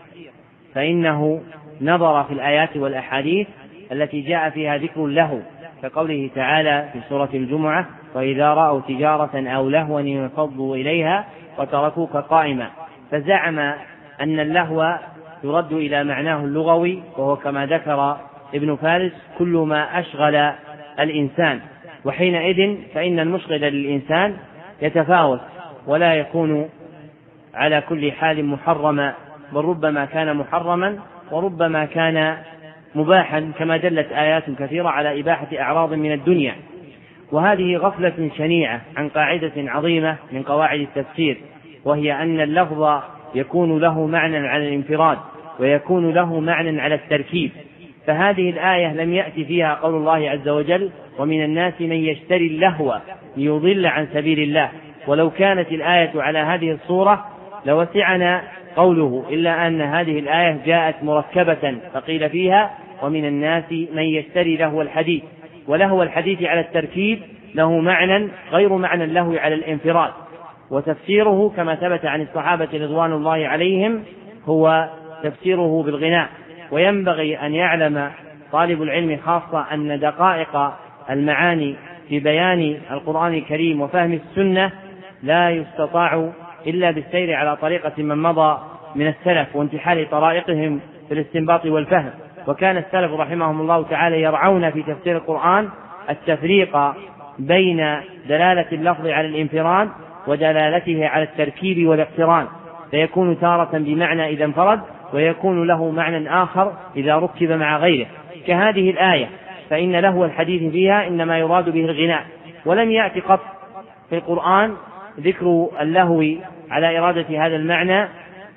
فإنه نظر في الآيات والأحاديث التي جاء فيها ذكر له، كقوله تعالى في سورة الجمعة: وإذا رأوا تجارة أو لهوا انفضوا إليها وتركوك قائما. فزعم أن اللهو يرد إلى معناه اللغوي، وهو كما ذكر ابن فارس كل ما أشغل الإنسان، وحينئذ فإن المشغل للإنسان يتفاوت ولا يكون على كل حال محرما، بل ربما كان محرما وربما كان مباحا، كما دلت آيات كثيرة على إباحة أعراض من الدنيا. وهذه غفلة شنيعة عن قاعدة عظيمة من قواعد التفسير، وهي أن اللفظ يكون له معنى على الانفراد ويكون له معنى على التركيب. فهذه الآية لم يأتي فيها قول الله عز وجل: ومن الناس من يشتري اللهو ليضل عن سبيل الله. ولو كانت الآية على هذه الصورة لوسعنا قوله، إلا أن هذه الآية جاءت مركبة فقيل فيها: ومن الناس من يشتري لهو الحديث. ولهو الحديث على التركيب له معنى غير معنى اللهو على الانفراد، وتفسيره كما ثبت عن الصحابة رضوان الله عليهم هو تفسيره بالغناء. وينبغي أن يعلم طالب العلم خاصة أن دقائق المعاني في بيان القرآن الكريم وفهم السنة لا يستطاع إلا بالسير على طريقة من مضى من السلف وانتحال طرائقهم في الاستنباط والفهم. وكان السلف رحمهم الله تعالى يرعون في تفسير القرآن التفريق بين دلالة اللفظ على الانفراد ودلالته على التركيب والاقتران، فيكون تارة بمعنى إذا انفرد، ويكون له معنى آخر إذا ركب مع غيره. كهذه الآية فإن لهو الحديث فيها إنما يراد به الغناء، ولم يأتي قط في القرآن ذكر اللهو على إرادة هذا المعنى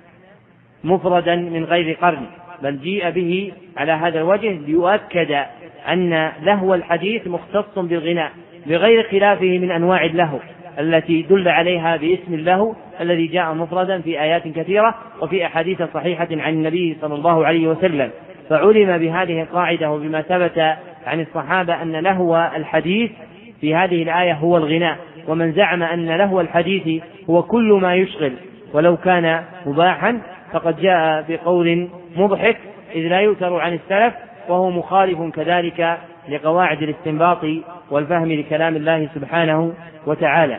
مفردا من غير قرن، بل جيء به على هذا الوجه ليؤكد أن لهو الحديث مختص بالغناء بغير خلافه من أنواع اللهو التي دل عليها باسم اللهو الذي جاء مفردا في آيات كثيرة وفي أحاديث صحيحة عن النبي صلى الله عليه وسلم. فعلم بهذه القاعدة وبما ثبت عن الصحابة أن لهو الحديث في هذه الآية هو الغناء. ومن زعم أن لهو الحديث هو كل ما يشغل ولو كان مباحا فقد جاء بقول مضحك إذ لا يؤثر عن السلف، وهو مخالف كذلك لقواعد الاستنباط والفهم لكلام الله سبحانه وتعالى.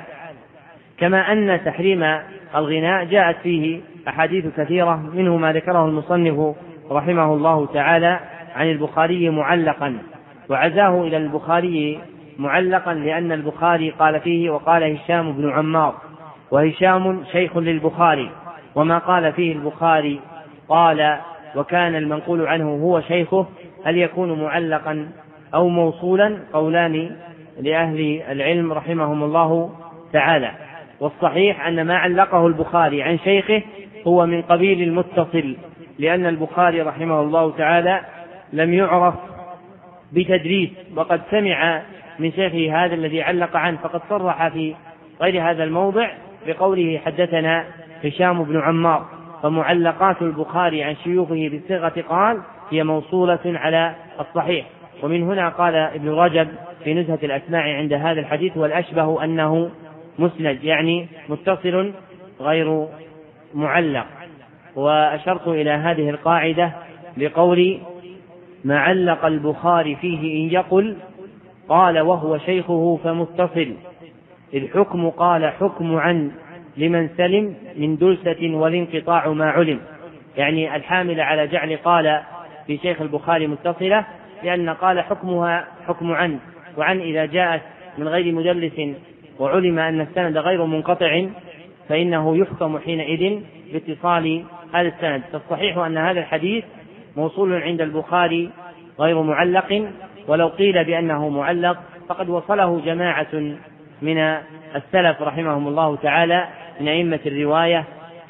كما أن تحريم الغناء جاءت فيه أحاديث كثيرة، منه ما ذكره المصنف رحمه الله تعالى عن البخاري معلقا، وعزاه إلى البخاري معلقا لأن البخاري قال فيه: وقال هشام بن عمار، وهشام شيخ للبخاري، وما قال فيه البخاري قال وكان المنقول عنه هو شيخه، هل يكون معلقا أو موصولا؟ قولان لأهل العلم رحمهم الله تعالى. والصحيح أن ما علقه البخاري عن شيخه هو من قبيل المتصل، لأن البخاري رحمه الله تعالى لم يعرف بتدريس، وقد سمع من شيخه هذا الذي علق عنه، فقد صرح في غير هذا الموضع بقوله: حدثنا هشام بن عمار. فمعلقات البخاري عن شيوخه بصيغة قال هي موصولة على الصحيح. ومن هنا قال ابن رجب في نزهة الأسماع عند هذا الحديث: والأشبه أنه مسند، يعني متصل غير معلق. وأشرت إلى هذه القاعدة بقول: ما علق البخاري فيه إن يقل قال وهو شيخه فمتصل، إذ حكم قال حكم عن لمن سلم من دلسة والانقطاع ما علم. يعني الحامل على جعل قال في شيخ البخاري متصلة، لأن قال حكمها حكم عن، وعن إذا جاءت من غير مدلس وعلم أن السند غير منقطع فإنه يحكم حينئذ باتصال هذا السند. فالصحيح أن هذا الحديث موصول عند البخاري غير معلق، ولو قيل بأنه معلق فقد وصله جماعة من السلف رحمهم الله تعالى من أئمة الرواية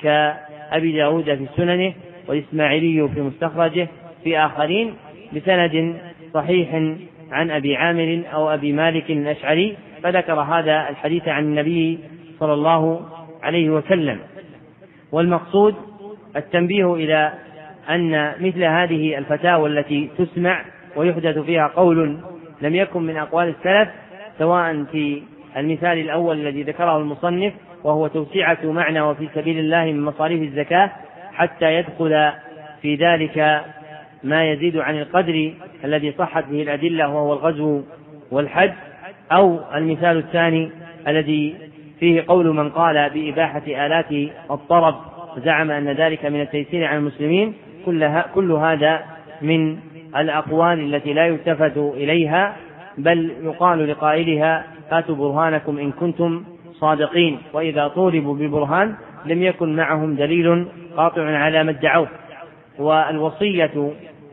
كأبي داود في سننه والإسماعيلي في مستخرجه في آخرين بسند صحيح عن أبي عامر أو أبي مالك الأشعري، فذكر هذا الحديث عن النبي صلى الله عليه وسلم. والمقصود التنبيه إلى أن مثل هذه الفتاوى التي تسمع ويحدث فيها قول لم يكن من أقوال السلف، سواء في المثال الأول الذي ذكره المصنف وهو توسعة معنى وفي سبيل الله من مصاريف الزكاة، حتى يدخل في ذلك ما يزيد عن القدر الذي صحت به الأدلة وهو الغزو والحج، أو المثال الثاني الذي فيه قول من قال بإباحة آلات الطرب وزعم أن ذلك من التيسير على المسلمين. كل هذا من الأقوال التي لا يلتفت إليها بل يقال لقائلها هاتوا برهانكم إن كنتم صادقين، وإذا طولبوا ببرهان لم يكن معهم دليل قاطع على ما ادعوه. والوصية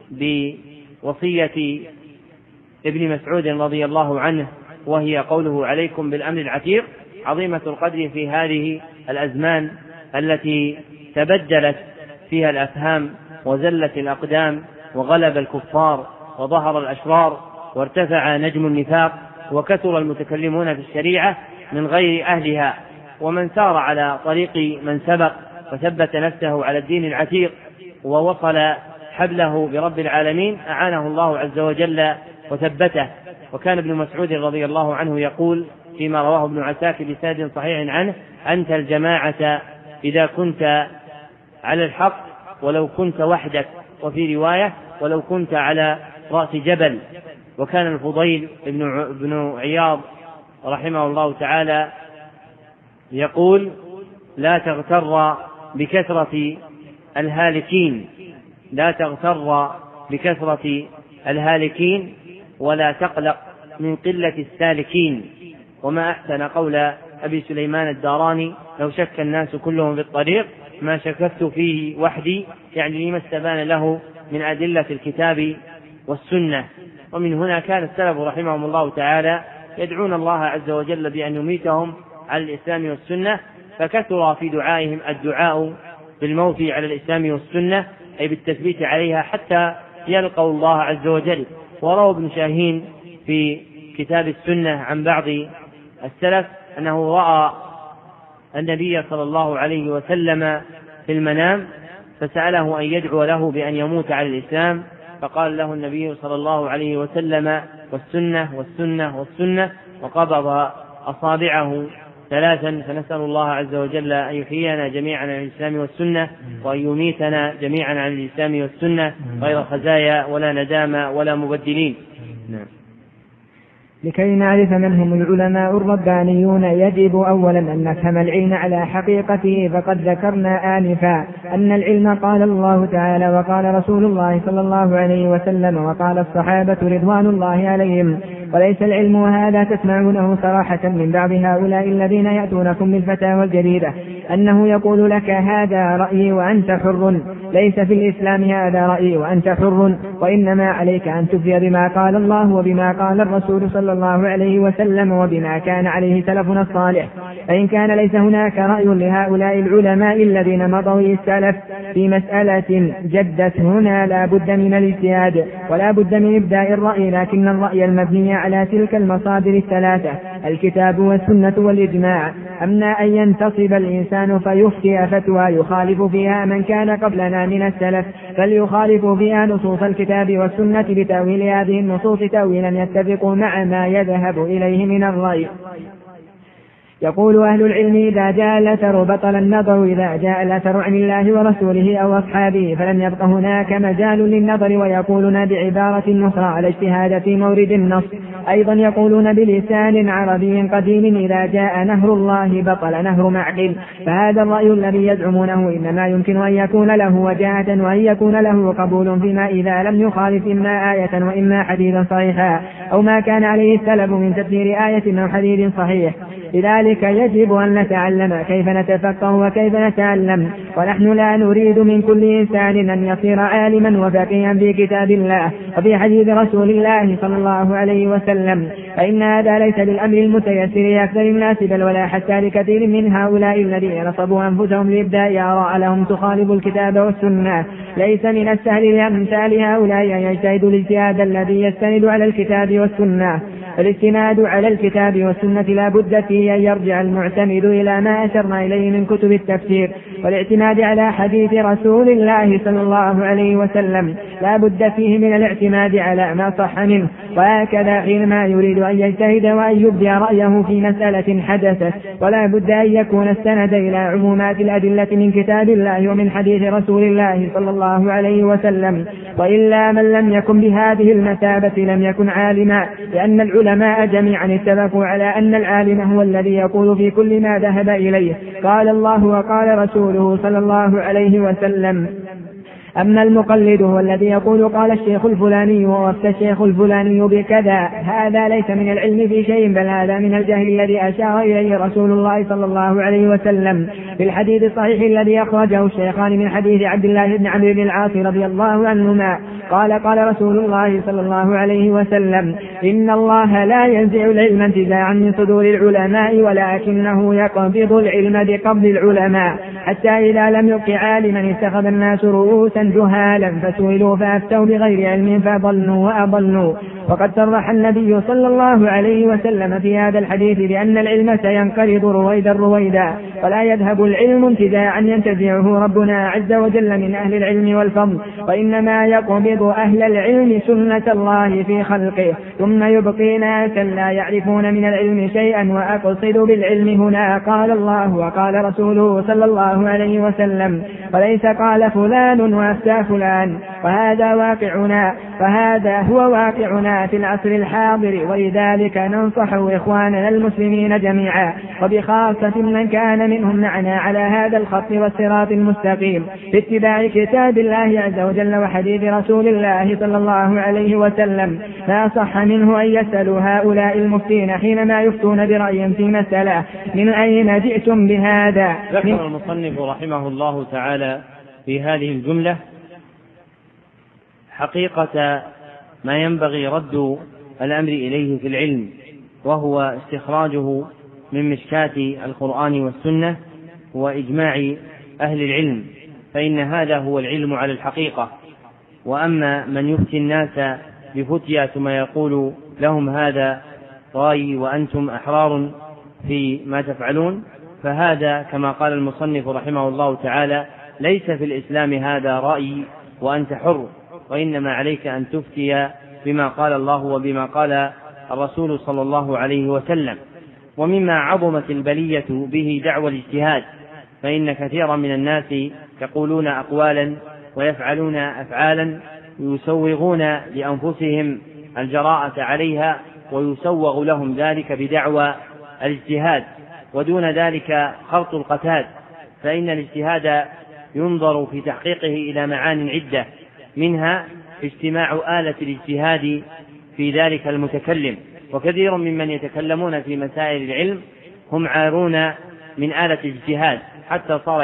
بوصية ابن مسعود رضي الله عنه وهي قوله عليكم بالأمن العتيق عظيمة القدر في هذه الأزمان التي تبدلت فيها الأفهام وزلت الأقدام وغلب الكفار وظهر الأشرار وارتفع نجم النفاق وكثر المتكلمون في الشريعة من غير أهلها. ومن سار على طريق من سبق وثبت نفسه على الدين العتيق ووصل حبله برب العالمين أعانه الله عز وجل وثبته. وكان ابن مسعود رضي الله عنه يقول فيما رواه ابن عساكر بسند صحيح عنه: أنت الجماعة إذا كنت على الحق ولو كنت وحدك، وفي رواية ولو كنت على رأس جبل. وكان الفضيل بن عياض رحمه الله تعالى يقول: لا تغتر بكثرة الهالكين، لا تغتر بكثرة الهالكين ولا تقلق من قلة السالكين. وما أحسن قول أبي سليمان الداراني: لو شك الناس كلهم في الطريق ما شككت فيه وحدي، يعني لما استبان له من أدلة الكتاب والسنة. ومن هنا كان السلف رحمهم الله تعالى يدعون الله عز وجل بأن يميتهم على الإسلام والسنة، فكثر في دعائهم الدعاء بالموت على الإسلام والسنة، أي بالتثبيت عليها حتى يلقوا الله عز وجل. وروى ابن شاهين في كتاب السنة عن بعض السلف أنه رأى النبي صلى الله عليه وسلم في المنام فسأله أن يدعو له بأن يموت على الإسلام، فقال له النبي صلى الله عليه وسلم: والسنة والسنة والسنة، وقبض أصابعه ثلاثا. فنسأل الله عز وجل أن يحيينا جميعا على الإسلام والسنة، وأن يميتنا جميعا على الإسلام والسنة غير خزايا ولا ندامة ولا مبدلين. نعم. لكي نعرف من هم العلماء الربانيون يجب أولا أن نفهم العلم على حقيقته. فقد ذكرنا آنفا أن العلم قال الله تعالى وقال رسول الله صلى الله عليه وسلم وقال الصحابة رضوان الله عليهم، وليس العلم وهذا تسمعونه صراحة من بعض هؤلاء الذين يأتونكم بالفتاوى الجديدة أنه يقول لك هذا رأيي وأنت حر. ليس في الإسلام هذا رأيي وأنت حر، وإنما عليك أن تفي بما قال الله وبما قال الرسول صلى الله عليه وسلم وبما كان عليه سلفنا الصالح. فإن كان ليس هناك رأي لهؤلاء العلماء الذين مضوا السلف في مسألة جدت هنا لا بد من الاجتهاد ولا بد من إبداء الرأي، لكن الرأي المبني على تلك المصادر الثلاثة الكتاب والسنة والإجماع. أما أن ينتصب الإنسان فيفتي فتوى يخالف فيها من كان قبلنا من السلف، فليخالف فيها نصوص الكتاب والسنة بتأويل هذه النصوص تأويلا يتفق مع ما يذهب إليه من الرأي. يقول أهل العلم: إذا جاء الأثر بطل النظر، إذا جاء الأثر عن الله ورسوله أو أصحابه فلم يبق هناك مجال للنظر. ويقولون بعبارة أخرى على اجتهاد في مورد النص. أيضا يقولون بلسان عربي قديم: إذا جاء نهر الله بطل نهر معقل. فهذا الرأي الذي يزعمونه إنما يمكن أن يكون له وجاهة وأن يكون له قبول فيما إذا لم يخالف إما آية وإما حديثا صحيحا أو ما كان عليه السلف من تفسير آية أو حديث صحيح. لذلك يجب أن نتعلم كيف نتفقه وكيف نتعلم. ونحن لا نريد من كل إنسان أن يصير عالما وفقيها في كتاب الله وفي حديث رسول الله صلى الله عليه وسلم، فإن هذا ليس بالأمر المتيسر لأكثر الناس، بل ولا حتى لكثير من هؤلاء الذين نصبوا أنفسهم لإبداء آراء لهم تخالف الكتاب والسنة. ليس من السهل لأمثال هؤلاء أن يجتهدوا الاجتهاد الذي يستند على الكتاب والسنة. الاستناد على الكتاب والسنة لا بد فيه أن يرجع المعتمد إلى ما أشرنا إليه من كتب التفسير، والاعتماد على حديث رسول الله صلى الله عليه وسلم لا بد فيه من الاعتماد على ما صح منه. وهكذا حينما يريد أن يجتهد وأن يبدي رأيه في مسألة حدثت ولا بد أن يكون السند إلى عمومات الأدلة من كتاب الله ومن حديث رسول الله صلى الله عليه وسلم. وإلا من لم يكن بهذه المثابة لم يكن عالما، لأن العلماء جميعا اتفقوا على أن العالم هو الذي يقول في كل ما ذهب إليه قال الله وقال رسوله صلى الله عليه وسلم. أما المقلد هو الذي يقول قال الشيخ الفلاني ووفى الشيخ الفلاني بكذا، هذا ليس من العلم في شيء، بل هذا من الجهل الذي أشار إليه رسول الله صلى الله عليه وسلم في الحديث الصحيح الذي أخرجه الشيخان من حديث عبد الله بن عمرو بن العاص رضي الله عنهما قال رسول الله صلى الله عليه وسلم: إن الله لا ينزع العلم انتزاعا من صدور العلماء، ولكنه يقبض العلم بقبض العلماء، حتى إذا لم يبق عالما اتخذ الناس رؤوسا جهالا فسئلوا فأفتوا بغير علم فضلوا وأضلوا. وقد صرح النبي صلى الله عليه وسلم في هذا الحديث بأن العلم سينقرض رويدا ولا يذهب العلم انتزاعا ينتزعه ربنا عز وجل من أهل العلم والفضل، وإنما يقبض أهل العلم سنة الله في خلقه، ثم يبقي ناسا لا يعرفون من العلم شيئا. وأقصد بالعلم هنا قال الله وقال رسوله صلى الله عليه وسلم، وليس قال فلان وأفتى فلان. فهذا هو واقعنا في العصر الحاضر، ولذلك ننصح إخواننا المسلمين جميعا وبخاصة من كان منهم معنا على هذا الخط والصراط المستقيم باتباع كتاب الله عز وجل وحديث رسول الله صلى الله عليه وسلم، ما صح منه أن يسألوا هؤلاء المفتين حينما يفتون برأي في مسألة: من أين جئتم بهذا؟ ذكر المصنف رحمه الله تعالى في هذه الجملة حقيقة ما ينبغي رد الأمر إليه في العلم، وهو استخراجه من مشكاة القرآن والسنة وإجماع أهل العلم، فإن هذا هو العلم على الحقيقة. وأما من يفتي الناس بفتيا ثم يقول لهم هذا رأي وأنتم أحرار في ما تفعلون، فهذا كما قال المصنف رحمه الله تعالى ليس في الإسلام هذا رأي وأنت حر، وإنما عليك أن تفتي بما قال الله وبما قال الرسول صلى الله عليه وسلم. ومما عظمت البلية به دعوى الاجتهاد، فإن كثيرا من الناس يقولون أقوالا ويفعلون أفعالا يسوغون لأنفسهم الجراءة عليها، ويسوغ لهم ذلك بدعوى الاجتهاد، ودون ذلك خرط القتاد. فإن الاجتهاد ينظر في تحقيقه إلى معان عدة، منها اجتماع آلة الاجتهاد في ذلك المتكلم، وكثير ممن يتكلمون في مسائل العلم هم عارون من آلة الاجتهاد، حتى صار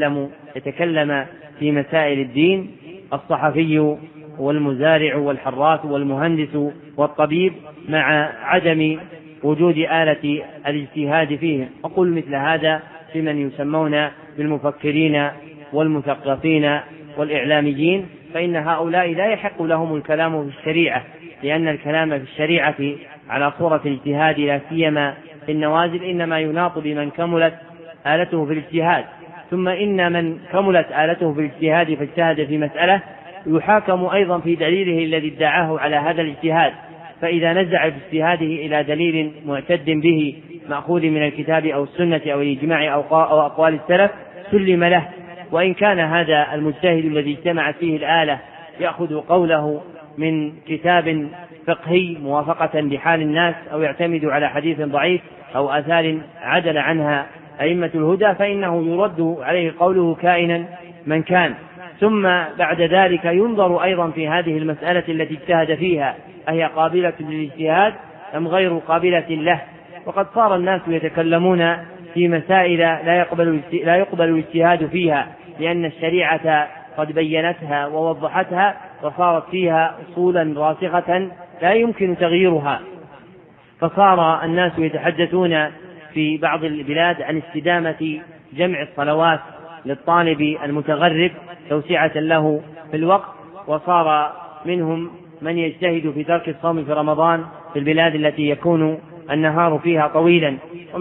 يتكلم في مسائل الدين الصحفي والمزارع والحراث والمهندس والطبيب مع عدم وجود آلة الاجتهاد فيهم. أقول مثل هذا في من يسمون بالمفكرين والمثقفين والإعلاميين، فإن هؤلاء لا يحق لهم الكلام في الشريعة، لأن الكلام في الشريعة على صورة الاجتهاد لا سيما في النوازل إنما يناط بمن كملت آلته في الاجتهاد. ثم إن من كملت آلته في الاجتهاد فاجتهد في مسألة يحاكم أيضا في دليله الذي ادعاه على هذا الاجتهاد، فإذا نزع في اجتهاده إلى دليل معتد به مأخوذ من الكتاب أو السنة أو الإجماع أو أقوال السلف سلم له، وإن كان هذا المجتهد الذي اجتمعت فيه الآلة يأخذ قوله من كتاب فقهي موافقة بحال الناس، أو يعتمد على حديث ضعيف أو آثار عدل عنها أئمة الهدى، فإنه يرد عليه قوله كائنا من كان. ثم بعد ذلك ينظر أيضا في هذه المسألة التي اجتهد فيها، أهي قابلة للاجتهاد أم غير قابلة له؟ وقد صار الناس يتكلمون في مسائل لا يقبل الاجتهاد فيها، لأن الشريعة قد بينتها ووضحتها وصارت فيها أصولا راسخة لا يمكن تغييرها. فصار الناس يتحدثون في بعض البلاد عن استدامة جمع الصلوات للطالب المتغرب توسعة له في الوقت، وصار منهم من يجتهد في ترك الصوم في رمضان في البلاد التي يكون النهار فيها طويلا.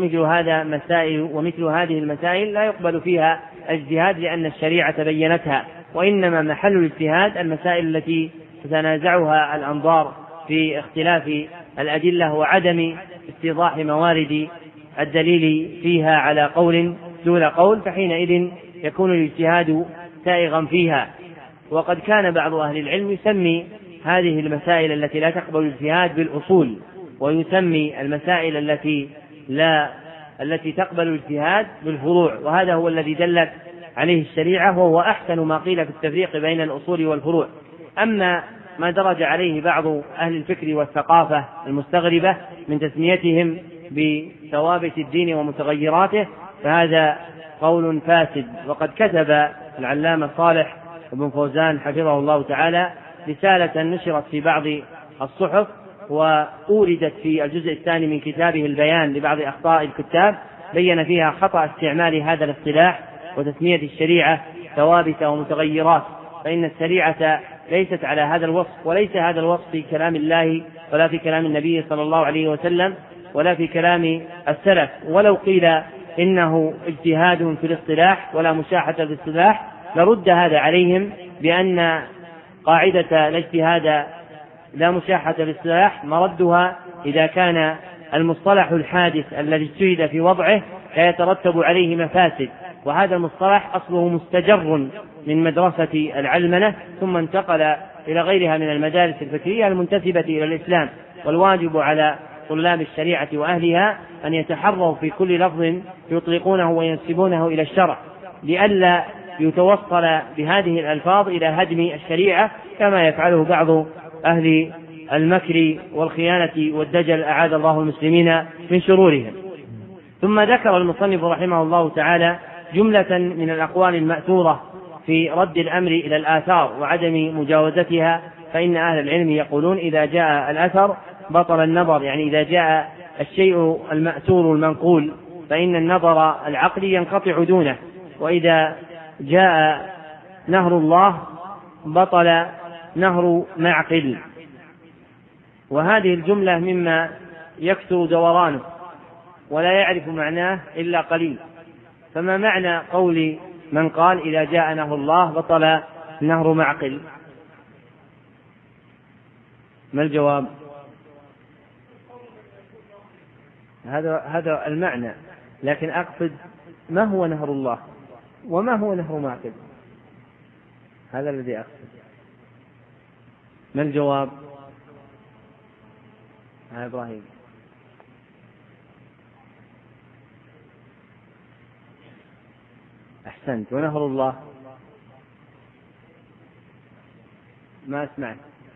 ومثل هذه المسائل لا يقبل فيها الاجتهاد لأن الشريعة بينتها، وإنما محل الاجتهاد المسائل التي تتنازعها الأنظار في اختلاف الأدلة وعدم استيضاح موارد الدليل فيها على قول دون قول، فحينئذ يكون الاجتهاد سائغا فيها. وقد كان بعض أهل العلم يسمي هذه المسائل التي لا تقبل الاجتهاد بالأصول، ويسمي المسائل التي تقبل الاجتهاد بالفروع، وهذا هو الذي دلت عليه الشريعة، وهو أحسن ما قيل في التفريق بين الأصول والفروع. أما ما درج عليه بعض أهل الفكر والثقافة المستغربة من تسميتهم بثوابت الدين ومتغيراته فهذا قول فاسد. وقد كتب العلامة صالح بن فوزان حفظه الله تعالى رسالة نشرت في بعض الصحف وأوردت في الجزء الثاني من كتابه البيان لبعض أخطاء الكتاب، بين فيها خطأ استعمال هذا الاصطلاح وتسمية الشريعة ثوابت ومتغيرات، فإن الشريعة ليست على هذا الوصف، وليس هذا الوصف في كلام الله ولا في كلام النبي صلى الله عليه وسلم ولا في كلام السلف. ولو قيل إنه اجتهاد في الاصطلاح ولا مشاحة في الاصطلاح لرد هذا عليهم بأن قاعدة الاجتهاد لا مشاحة في الاصطلاح مردها إذا كان المصطلح الحادث الذي اجتهد في وضعه لا يترتب عليه مفاسد، وهذا المصطلح أصله مستجر من مدرسة العلمنة ثم انتقل إلى غيرها من المدارس الفكرية المنتسبة إلى الإسلام. والواجب على طلاب الشريعة وأهلها أن يتحروا في كل لفظ يطلقونه وينسبونه إلى الشرع لئلا يتوصل بهذه الألفاظ إلى هدم الشريعة كما يفعله بعض أهل المكر والخيانة والدجل أعاذ الله المسلمين من شرورهم. ثم ذكر المصنف رحمه الله تعالى جملة من الأقوال المأثورة في رد الأمر إلى الآثار وعدم مجاوزتها، فإن أهل العلم يقولون إذا جاء الأثر بطل النظر، يعني إذا جاء الشيء المأثور المنقول فإن النظر العقلي ينقطع دونه، وإذا جاء نهر الله بطل نهر معقل. وهذه الجملة مما يكثر دورانه ولا يعرف معناه إلا قليل. فما معنى قول من قال إذا جاء نهر الله بطل نهر معقل؟ ما الجواب؟ هذا المعنى، لكن أقصد ما هو نهر الله وما هو نهر معقل؟ هذا الذي أقصد. ما الجواب؟ إبراهيم. أحسنت. ونهر الله ما أسمعك.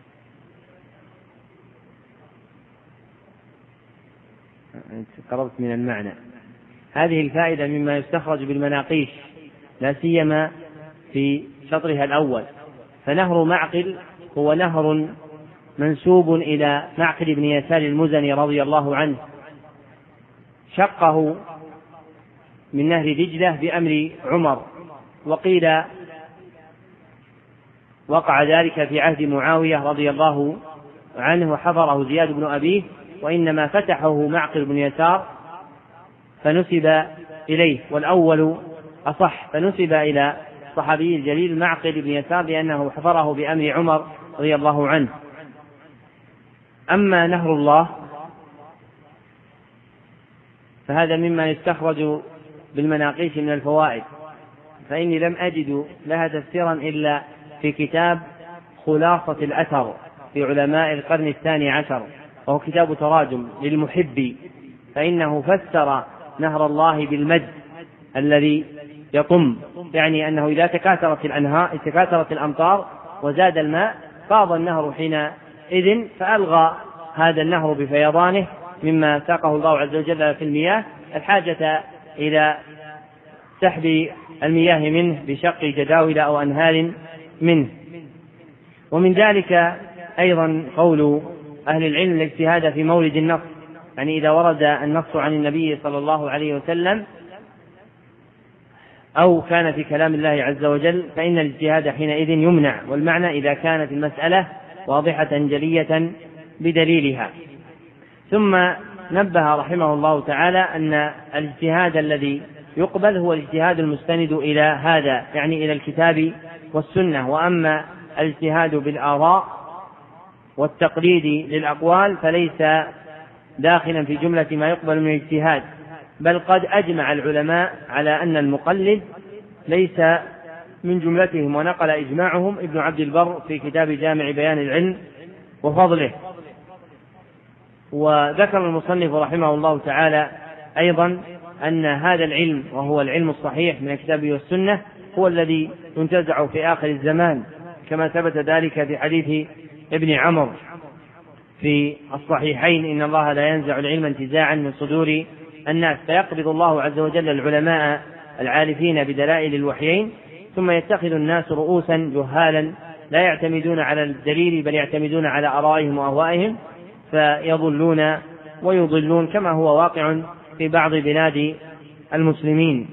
أنت قربت من المعنى. هذه الفائدة مما يستخرج بالمناقيش لا سيما في شطرها الأول. فنهر معقل هو نهر منسوب إلى معقل بن يسار المزني رضي الله عنه، شقه من نهر دجلة بأمر عمر، وقيل وقع ذلك في عهد معاوية رضي الله عنه وحضره زياد بن أبيه، وإنما فتحه معقل بن يسار فنسب إليه، والأول أصح، فنسب إلى الصحابي الجليل معقل بن يسار لأنه حفره بأمر عمر رضي الله عنه. أما نهر الله فهذا مما يستخرج بالمناقيش من الفوائد، فإني لم أجد لها تفسيرا إلا في كتاب خلاصة الأثر في علماء القرن الثاني عشر، وهو كتاب تراجم للمحبي، فإنه فسر نهر الله بالمد الذي يطم، يعني أنه إذا تكاثرت الأمطار وزاد الماء فاض النهر حينئذ، فألغى هذا النهر بفيضانه مما ساقه الله عز وجل في المياه الحاجة إلى سحب المياه منه بشق جداول أو أنهار منه. ومن ذلك أيضا قول أهل العلم الاجتهاد في مورد النص، يعني إذا ورد النص عن النبي صلى الله عليه وسلم أو كان في كلام الله عز وجل فإن الاجتهاد حينئذ يمنع، والمعنى إذا كانت المسألة واضحة جلية بدليلها. ثم نبه رحمه الله تعالى أن الاجتهاد الذي يقبل هو الاجتهاد المستند إلى هذا، يعني إلى الكتاب والسنة. وأما الاجتهاد بالآراء والتقليد للأقوال فليس داخلا في جملة ما يقبل من الاجتهاد، بل قد أجمع العلماء على أن المقلد ليس من جملتهم، ونقل إجماعهم ابن عبد البر في كتاب جامع بيان العلم وفضله. وذكر المصنف رحمه الله تعالى أيضا أن هذا العلم وهو العلم الصحيح من الكتاب والسنة هو الذي ينتزع في آخر الزمان، كما ثبت ذلك في حديث ابن عمر في الصحيحين: إن الله لا ينزع العلم انتزاعا من صدور الناس. فيقبض الله عز وجل العلماء العارفين بدلائل الوحيين، ثم يتخذ الناس رؤوسا جهالا لا يعتمدون على الدليل بل يعتمدون على آرائهم وأهوائهم، فيضلون ويضلون كما هو واقع في بعض بلاد المسلمين.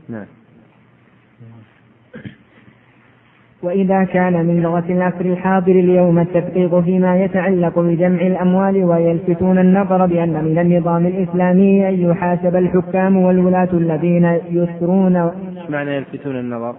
وإذا كان من لغة العصر الحاضر اليوم التدقيق فيما يتعلق بجمع الأموال ويلفتون النظر بأن من النظام الإسلامي أن يحاسب الحكام والولاة الذين يسرون. معنى يلفتون النظر؟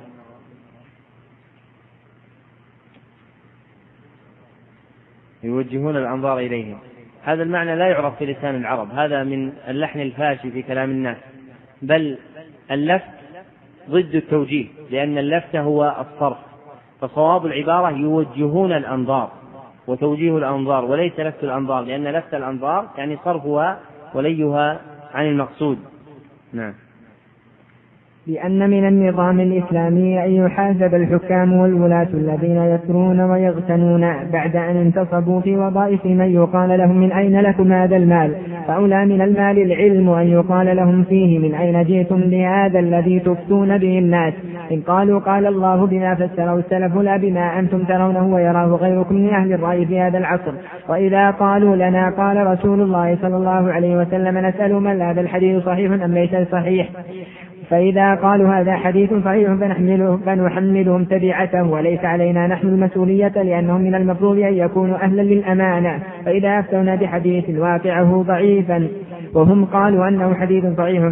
يوجهون الأنظار إليهم. هذا المعنى لا يعرف في لسان العرب، هذا من اللحن الفاشي في كلام الناس، بل اللفت ضد التوجيه، لأن اللفت هو الصرف، فصواب العبارة يوجهون الأنظار وتوجيه الأنظار، وليس لفت الأنظار، لأن لفت الأنظار يعني صرفها وليها عن المقصود. نعم. لأن من النظام الإسلامي أن يحاسب الحكام والولاة الذين يسرون ويغتنون بعد أن انتصبوا في وظائف من يقال لهم من أين لكم هذا المال، فأولى من المال العلم أن يقال لهم فيه من أين جئتم لهذا الذي تفتون به الناس. إن قالوا قال الله بما فسره السلف لا بما أنتم ترونه ويراه غيركم من أهل الرأي في هذا العصر. وإذا قالوا لنا قال رسول الله صلى الله عليه وسلم نسأل من هذا الحديث صحيح أم ليس صحيح، فإذا قالوا هذا حديث صحيح فنحملهم تبعته وليس علينا نحن المسؤولية، لأنهم من المفروض أن يكونوا أهلا للأمانة. فإذا أفتونا بحديث واقعه ضعيفا وهم قالوا أنه حديث صحيح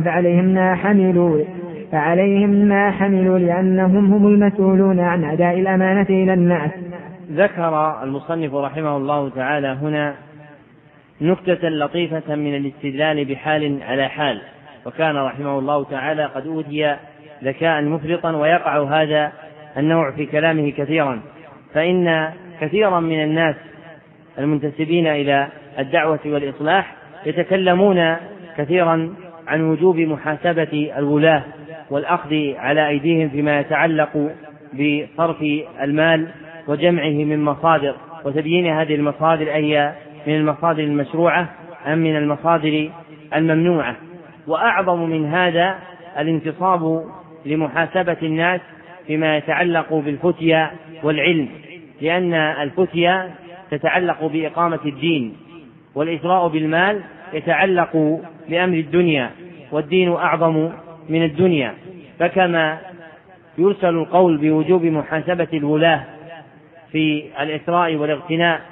فعليهم ما حملوا لأنهم هم المسؤولون عن أداء الأمانة إلى الناس. ذكر المصنف رحمه الله تعالى هنا نكتة لطيفة من الاستدلال بحال على حال، وكان رحمه الله تعالى قد أوتي ذكاء مفرطا، ويقع هذا النوع في كلامه كثيرا، فإن كثيرا من الناس المنتسبين إلى الدعوة والإصلاح يتكلمون كثيرا عن وجوب محاسبة الولاة والأخذ على أيديهم فيما يتعلق بصرف المال وجمعه من مصادر، وتبيين هذه المصادر أي من المصادر المشروعة أم من المصادر الممنوعة. وأعظم من هذا الانتصاب لمحاسبة الناس فيما يتعلق بالفتيا والعلم، لأن الفتيا تتعلق بإقامة الدين، والإسراء بالمال يتعلق بأمر الدنيا، والدين أعظم من الدنيا. فكما يرسل القول بوجوب محاسبة الولاة في الإسراء والاغتناء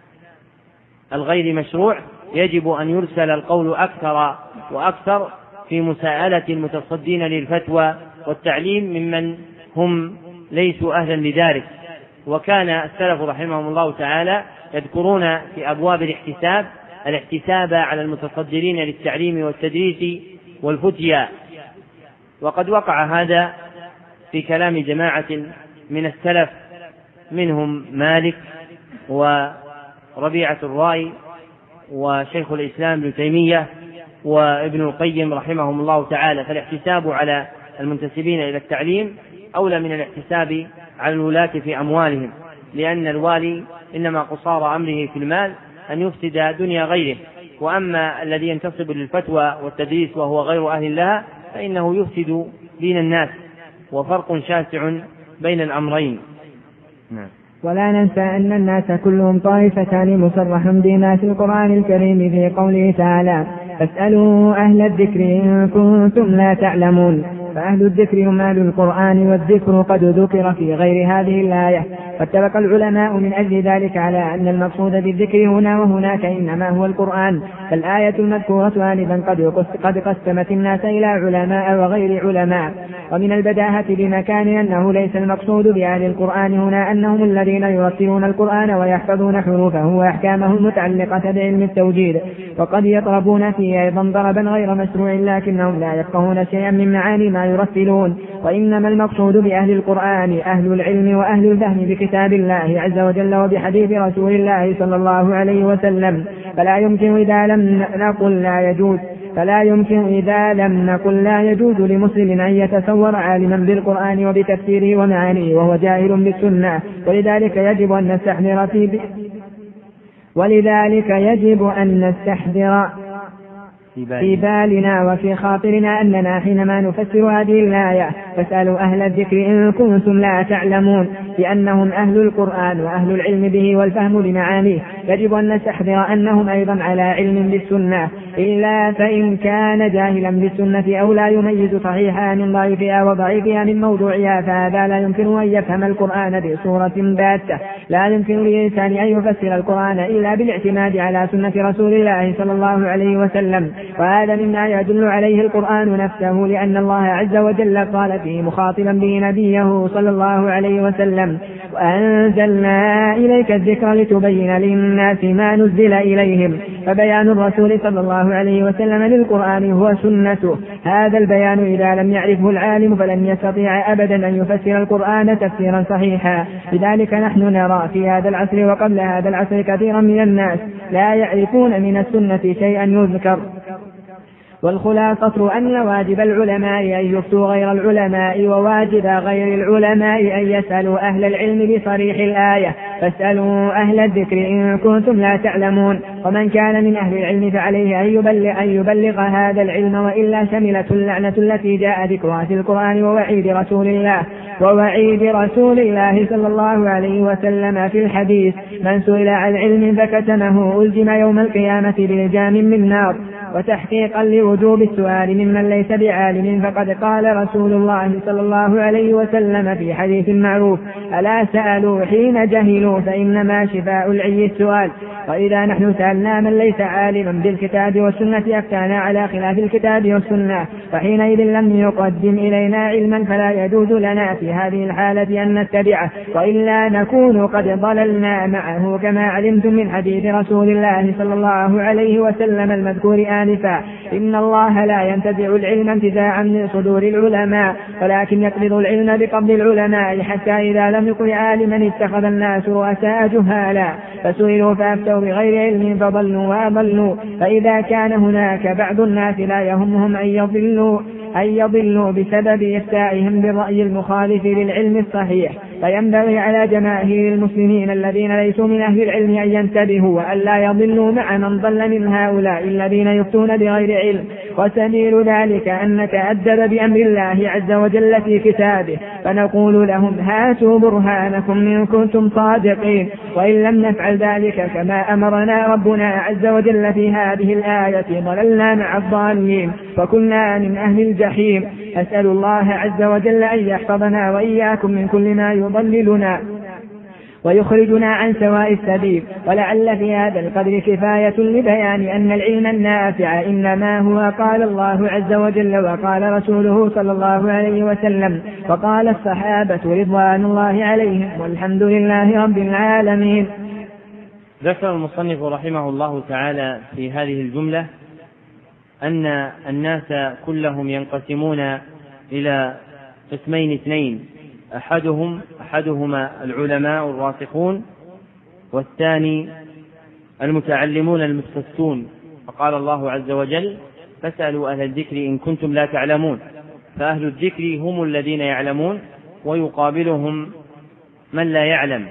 الغير مشروع، يجب أن يرسل القول أكثر وأكثر في مساءلة المتصدين للفتوى والتعليم ممن هم ليسوا أهلا لذلك. وكان السلف رحمهم الله تعالى يذكرون في أبواب الاحتساب على المتصدرين للتعليم والتدريس والفتيا، وقد وقع هذا في كلام جماعة من السلف، منهم مالك وربيعة الرائي وشيخ الإسلام ابن تيمية وابن القيم رحمهم الله تعالى. فالاحتساب على المنتسبين إلى التعليم أولى من الاحتساب على الولاة في أموالهم، لأن الوالي إنما قصار أمره في المال أن يفسد دنيا غيره، وأما الذي ينتصب للفتوى والتدريس وهو غير أهل لها فإنه يفسد دين الناس، وفرق شاسع بين الأمرين. ولا ننسى أن الناس كلهم طائفتان مصرح بما في القرآن الكريم في قوله تعالى فاسألوا أهل الذكر إن كنتم لا تعلمون، فأهل الذكر هم أهل القرآن، والذكر قد ذكر في غير هذه الآية. فاتفق العلماء من أجل ذلك على أن المقصود بالذكر هنا وهناك إنما هو القرآن. فالآية المذكورة آنفا قد قسمت الناس إلى علماء وغير علماء، ومن البداهة بمكان أنه ليس المقصود بأهل القرآن هنا أنهم الذين يرتلون القرآن ويحفظون حروفه وأحكامه المتعلقة بعلم التوجيه، وقد يطربون فيه أيضا ضربا غير مشروع لكنهم لا يفقهون شيئا من معاني ما يرتلون. وإنما المقصود بأهل القرآن أهل العلم وأهل الفهم بكتاب الله عز وجل وبحديث رسول الله صلى الله عليه وسلم. فلا يمكن إذا لم نقل لا يجوز فلا يمكن إذا لم نقل لا يجوز لمسلم أن يتصور عالما بالقرآن وبتفسيره ومعانيه وهو جاهل بالسنة، ولذلك يجب أن نستحضر في بالنا وفي خاطرنا أننا حينما نفسر هذه الآية فاسألوا أهل الذكر إن كنتم لا تعلمون، لأنهم أهل القرآن وأهل العلم به والفهم لمعانيه، يجب أن نستحضر أنهم أيضا على علم بالسنة، إلا فإن كان جاهلا بالسنة أو لا يميز صحيحها من ضعيفها وضعيفها من موضوعها فهذا لا يمكن أن يفهم القرآن بصورة باتة. لا يمكن للإنسان أن يفسر القرآن إلا بالاعتماد على سنة رسول الله صلى الله عليه وسلم، وهذا مما يدل عليه القرآن نفسه، لأن الله عز وجل قال فيه مخاطبا به نبيه صلى الله عليه وسلم: وأنزلنا إليك الذكر لتبين للناس ما نزل إليهم. فبيان الرسول صلى الله عليه وسلم للقرآن هو سنته. هذا البيان إذا لم يعرفه العالم فلن يستطيع أبدا أن يفسر القرآن تفسيرا صحيحا. لذلك نحن نرى في هذا العصر وقبل هذا العصر كثيرا من الناس لا يعرفون من السنة شيئا يذكر. والخلاصة أن واجب العلماء أن يفتوا غير العلماء، وواجب غير العلماء أن يسألوا أهل العلم بصريح الآية: فاسألوا أهل الذكر إن كنتم لا تعلمون. ومن كان من أهل العلم فعليه أن يبلغ هذا العلم، وإلا شملت اللعنة التي جاء ذكرها في القرآن ووعيد رسول الله صلى الله عليه وسلم في الحديث: من سئل عن علم فكتمه ألجم يوم القيامة بلجام من نار. وتحقيقا لوجوب السؤال ممن ليس بعالم، فقد قال رسول الله صلى الله عليه وسلم في حديث معروف: ألا سألوا حين جهلوا فإنما شفاء العي السؤال. وإذا نحن سألنا من ليس عالما بالكتاب والسنة أفتانا على خلاف الكتاب والسنة، فحينئذ لم يقدم إلينا علما فلا يجوز لنا في هذه الحالة أن نتبعه، وإلا نكون قد ضللنا معه، كما علمتم من حديث رسول الله صلى الله عليه وسلم المذكور آنفا: إن الله لا ينتزع العلم انتزاعا من صدور العلماء، ولكن يقبض العلم بقبض العلماء، حتى إذا لم يكن عالما اتخذ الناس رؤساء جهالا فسئلوا فأفتوا بغير علم فضلوا وأضلوا. فإذا كان هناك بعض الناس لا يهمهم أن يضلوا بسبب إفتائهم بالرأي المخالف للعلم الصحيح، فينبغي على جماهير المسلمين الذين ليسوا من أهل العلم أن ينتبهوا وأن لا يضلوا مع من ضل من هؤلاء الذين يفتون بغير علم. وسبيل ذلك أن نتأدب بأمر الله عز وجل في كتابه، فنقول لهم: هاتوا برهانكم إن كنتم صادقين. وإن لم نفعل ذلك كما أمرنا ربنا عز وجل في هذه الآية ضللنا مع الضالين وكنا من أهل الجحيم. أسأل الله عز وجل أن يحفظنا وإياكم من كل ما يضللنا ويخرجنا عن سواء السبيل. ولعل في هذا القدر كفاية لبيان أن العلم النافع إنما هو قال الله عز وجل وقال رسوله صلى الله عليه وسلم وقال الصحابة رضوان الله عليهم، والحمد لله رب العالمين. ذكر المصنف رحمه الله تعالى في هذه الجملة أن الناس كلهم ينقسمون إلى قسمين اثنين: أحدهما العلماء الراسخون، والثاني المتعلمون المستفتون. فقال الله عز وجل: فاسألوا أهل الذكر إن كنتم لا تعلمون. فأهل الذكر هم الذين يعلمون، ويقابلهم من لا يعلم.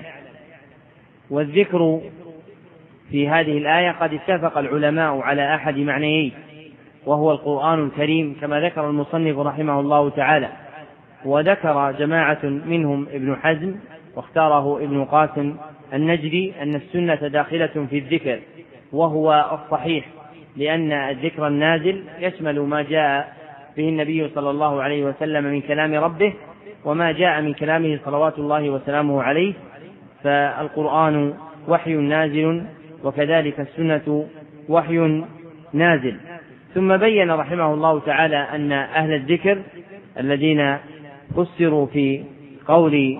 والذكر في هذه الآية قد اتفق العلماء على أحد معنيين، وهو القرآن الكريم كما ذكر المصنف رحمه الله تعالى. وذكر جماعة منهم ابن حزم واختاره ابن قاسم النجدي أن السنة داخلة في الذكر، وهو الصحيح، لأن الذكر النازل يشمل ما جاء به النبي صلى الله عليه وسلم من كلام ربه وما جاء من كلامه صلوات الله وسلامه عليه. فالقرآن وحي نازل، وكذلك السنة وحي نازل. ثم بين رحمه الله تعالى أن أهل الذكر الذين فسروا في قول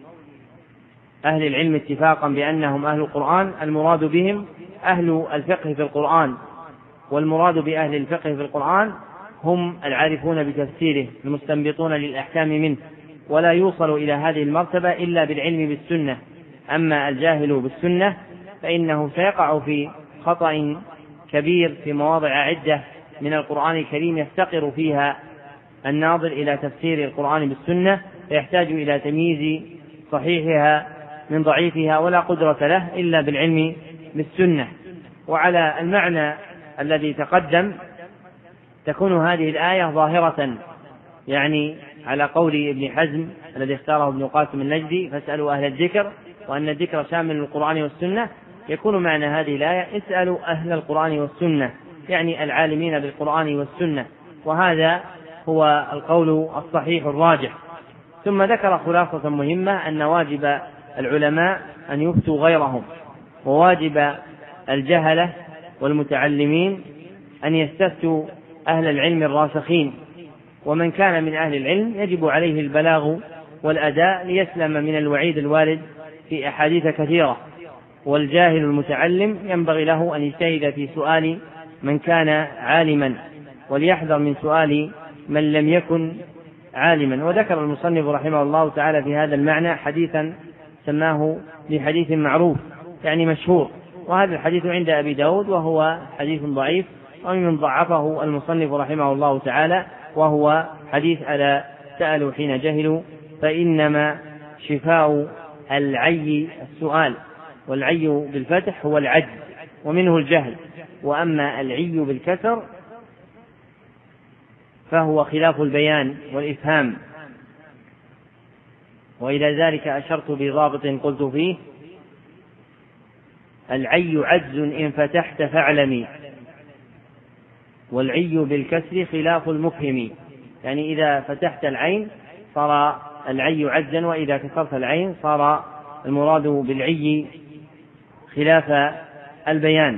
أهل العلم اتفاقا بأنهم أهل القرآن المراد بهم أهل الفقه في القرآن، والمراد بأهل الفقه في القرآن هم العارفون بتفسيره المستنبطون للأحكام منه، ولا يوصل إلى هذه المرتبة إلا بالعلم بالسنة. أما الجاهل بالسنة فإنه سيقع في خطأ كبير في مواضع عدة من القرآن الكريم يفتقر فيها الناظر إلى تفسير القرآن بالسنة، فيحتاج إلى تمييز صحيحها من ضعيفها، ولا قدرة له إلا بالعلم بالسنة. وعلى المعنى الذي تقدم تكون هذه الآية ظاهرة، يعني على قول ابن حزم الذي اختاره ابن قاسم النجدي فاسألوا أهل الذكر، وأن الذكر شامل للقرآن والسنة، يكون معنى هذه الآية اسألوا أهل القرآن والسنة، يعني العالمين بالقرآن والسنة، وهذا هو القول الصحيح الراجح. ثم ذكر خلاصة مهمة أن واجب العلماء أن يفتوا غيرهم، وواجب الجهلة والمتعلمين أن يستفتوا أهل العلم الراسخين، ومن كان من أهل العلم يجب عليه البلاغ والأداء ليسلم من الوعيد الوارد في أحاديث كثيرة. والجاهل المتعلم ينبغي له أن يجتهد في سؤال من كان عالما، وليحذر من سؤال من لم يكن عالما. وذكر المصنف رحمه الله تعالى في هذا المعنى حديثا سماه بحديث معروف، يعني مشهور، وهذا الحديث عند أبي داود وهو حديث ضعيف، ومن ضعفه المصنف رحمه الله تعالى، وهو حديث ألا سألوا حين جهلوا فإنما شفاء العي السؤال، والعي بالفتح هو العجز ومنه الجهل، وأما العي بالكسر فهو خلاف البيان والإفهام. وإلى ذلك أشرت بضابط قلت فيه: العي عجز إن فتحت فاعلمي، والعي بالكسر خلاف المفهم، يعني إذا فتحت العين صار العي عجزا، وإذا كسرت العين صار المراد بالعي خلاف البيان.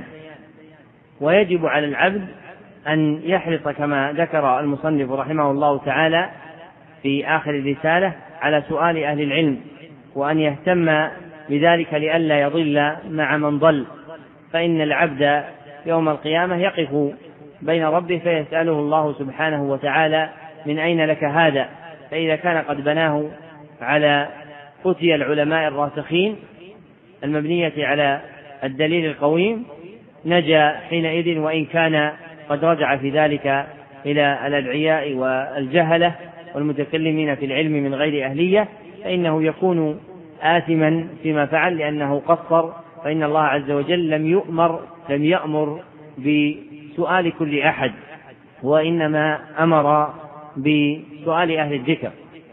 ويجب على العبد أن يحرص كما ذكر المصنف رحمه الله تعالى في آخر الرسالة على سؤال أهل العلم، وأن يهتم بذلك لئلا يضل مع من ضل، فإن العبد يوم القيامة يقف بين ربه فيسأله الله سبحانه وتعالى: من أين لك هذا؟ فإذا كان قد بناه على فتي العلماء الراسخين المبنية على الدليل القويم نجا حينئذ، وإن كان قد رجع في ذلك إلى الأدعياء والجهلة والمتكلمين في العلم من غير أهلية، فإنه يكون آثما فيما فعل، لأنه قصر، فإن الله عز وجل لم يأمر بسؤال كل أحد، وإنما أمر بسؤال أهل الذكر.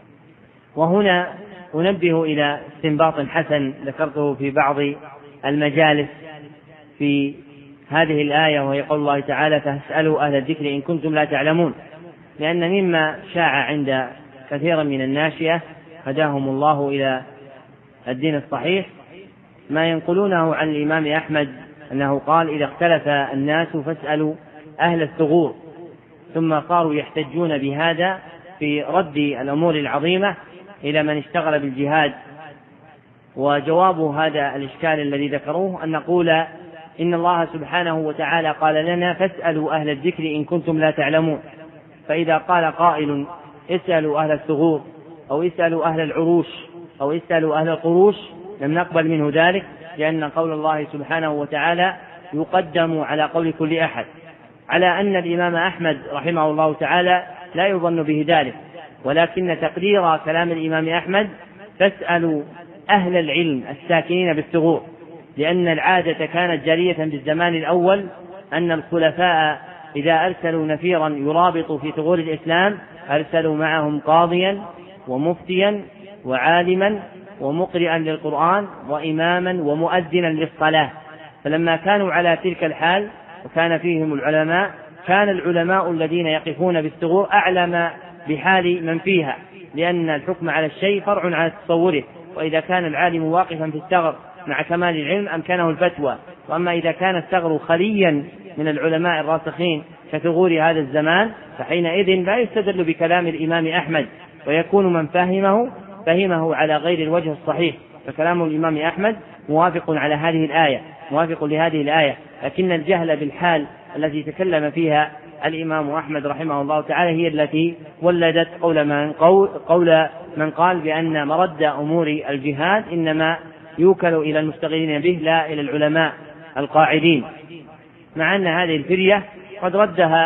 وهنا أنبه إلى استنباط حسن ذكرته في بعض المجالس في هذه الآية، وهي قول الله تعالى: فاسألوا أهل الذكر إن كنتم لا تعلمون، لأن مما شاع عند كثير من الناشئة هداهم الله إلى الدين الصحيح ما ينقلونه عن الإمام أحمد أنه قال: إذا اختلف الناس فاسألوا أهل الثغور، ثم صاروا يحتجون بهذا في رد الأمور العظيمة إلى من اشتغل بالجهاد. وجواب هذا الإشكال الذي ذكروه أن نقول: إن الله سبحانه وتعالى قال لنا: فاسألوا أهل الذكر إن كنتم لا تعلمون. فإذا قال قائل: اسألوا أهل الثغور، أو اسألوا أهل العروش، أو اسألوا أهل القروش، لم نقبل منه ذلك، لأن قول الله سبحانه وتعالى يقدم على قول كل أحد، على أن الإمام أحمد رحمه الله تعالى لا يظن به ذلك، ولكن تقدير كلام الإمام أحمد: فاسألوا أهل العلم الساكنين بالثغور، لأن العادة كانت جارية بالزمان الأول أن الخلفاء إذا أرسلوا نفيرا يرابط في ثغور الإسلام أرسلوا معهم قاضيا ومفتيا وعالما ومقرئا للقرآن وإماما ومؤذنا للصلاة. فلما كانوا على تلك الحال وكان فيهم العلماء، كان العلماء الذين يقفون بالثغور أعلم بحال من فيها، لأن الحكم على الشيء فرع على تصوره، وإذا كان العالم واقفا في الثغر مع كمال العلم أمكنه الفتوى. وأما إذا كان الثغر خليا من العلماء الراسخين كثغور هذا الزمان فحينئذ لا يستدل بكلام الإمام أحمد، ويكون من فهمه على غير الوجه الصحيح. فكلام الإمام أحمد موافق لهذه الآية، لكن الجهل بالحال التي تكلم فيها الإمام أحمد رحمه الله تعالى هي التي ولدت قول من قال بأن مرد أمور الجهاد إنما يوكل إلى المشتغلين به لا إلى العلماء القاعدين، مع أن هذه الفرية قد ردها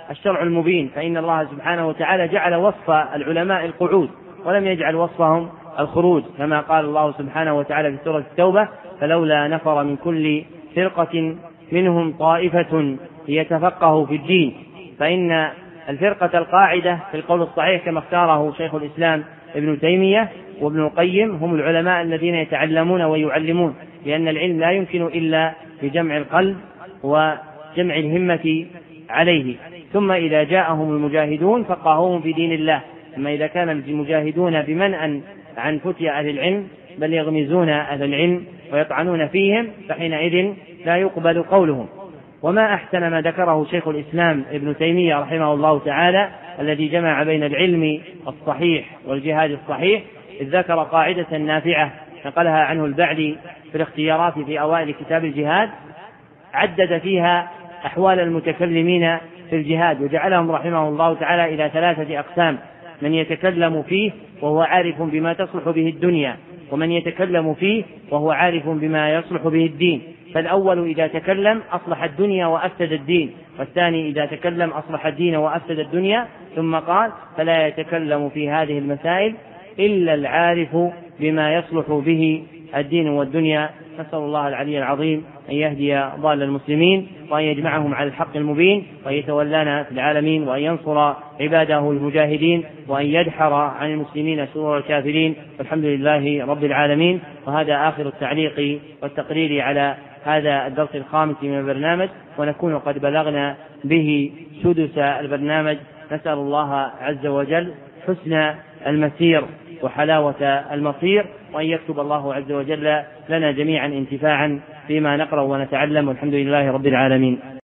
الشرع المبين، فإن الله سبحانه وتعالى جعل وصف العلماء القعود ولم يجعل وصفهم الخروج، كما قال الله سبحانه وتعالى في سورة التوبة: فلولا نفر من كل فرقة منهم طائفة ليتفقهوا في الدين. فإن الفرقة القاعدة في القول الصحيح كما اختاره شيخ الإسلام ابن تيمية وابن القيم هم العلماء الذين يتعلمون ويعلمون، لأن العلم لا يمكن إلا بجمع القلب وجمع الهمة عليه. ثم إذا جاءهم المجاهدون فقهوهم في دين الله. أما إذا كان المجاهدون بمنأ عن فتيا أهل العلم بل يغمزون أهل العلم ويطعنون فيهم فحينئذ لا يقبل قولهم. وما أحسن ما ذكره شيخ الإسلام ابن تيمية رحمه الله تعالى الذي جمع بين العلم الصحيح والجهاد الصحيح، إذ ذكر قاعدة نافعة نقلها عنه البعلي في الاختيارات في أوائل كتاب الجهاد، عدد فيها أحوال المتكلمين في الجهاد وجعلهم رحمه الله تعالى إلى 3 أقسام: من يتكلم فيه وهو عارف بما تصلح به الدنيا، ومن يتكلم فيه وهو عارف بما يصلح به الدين. فالأول إذا تكلم أصلح الدنيا وأفسد الدين، والثاني إذا تكلم أصلح الدين وأفسد الدنيا. ثم قال: فلا يتكلم في هذه المسائل إلا العارف بما يصلح به الدين والدنيا. نسأل الله العلي العظيم أن يهدي ضال المسلمين وأن يجمعهم على الحق المبين وأن يتولانا في العالمين وأن ينصر عباده المجاهدين وأن يدحر عن المسلمين شرور الكافرين، والحمد لله رب العالمين. وهذا آخر التعليق والتقرير على هذا الدرس الخامس من البرنامج، ونكون قد بلغنا به سدس البرنامج. نسأل الله عز وجل حسن المسير وحلاوة المصير، وأن يكتب الله عز وجل لنا جميعا انتفاعا فيما نقرأ ونتعلم، والحمد لله رب العالمين.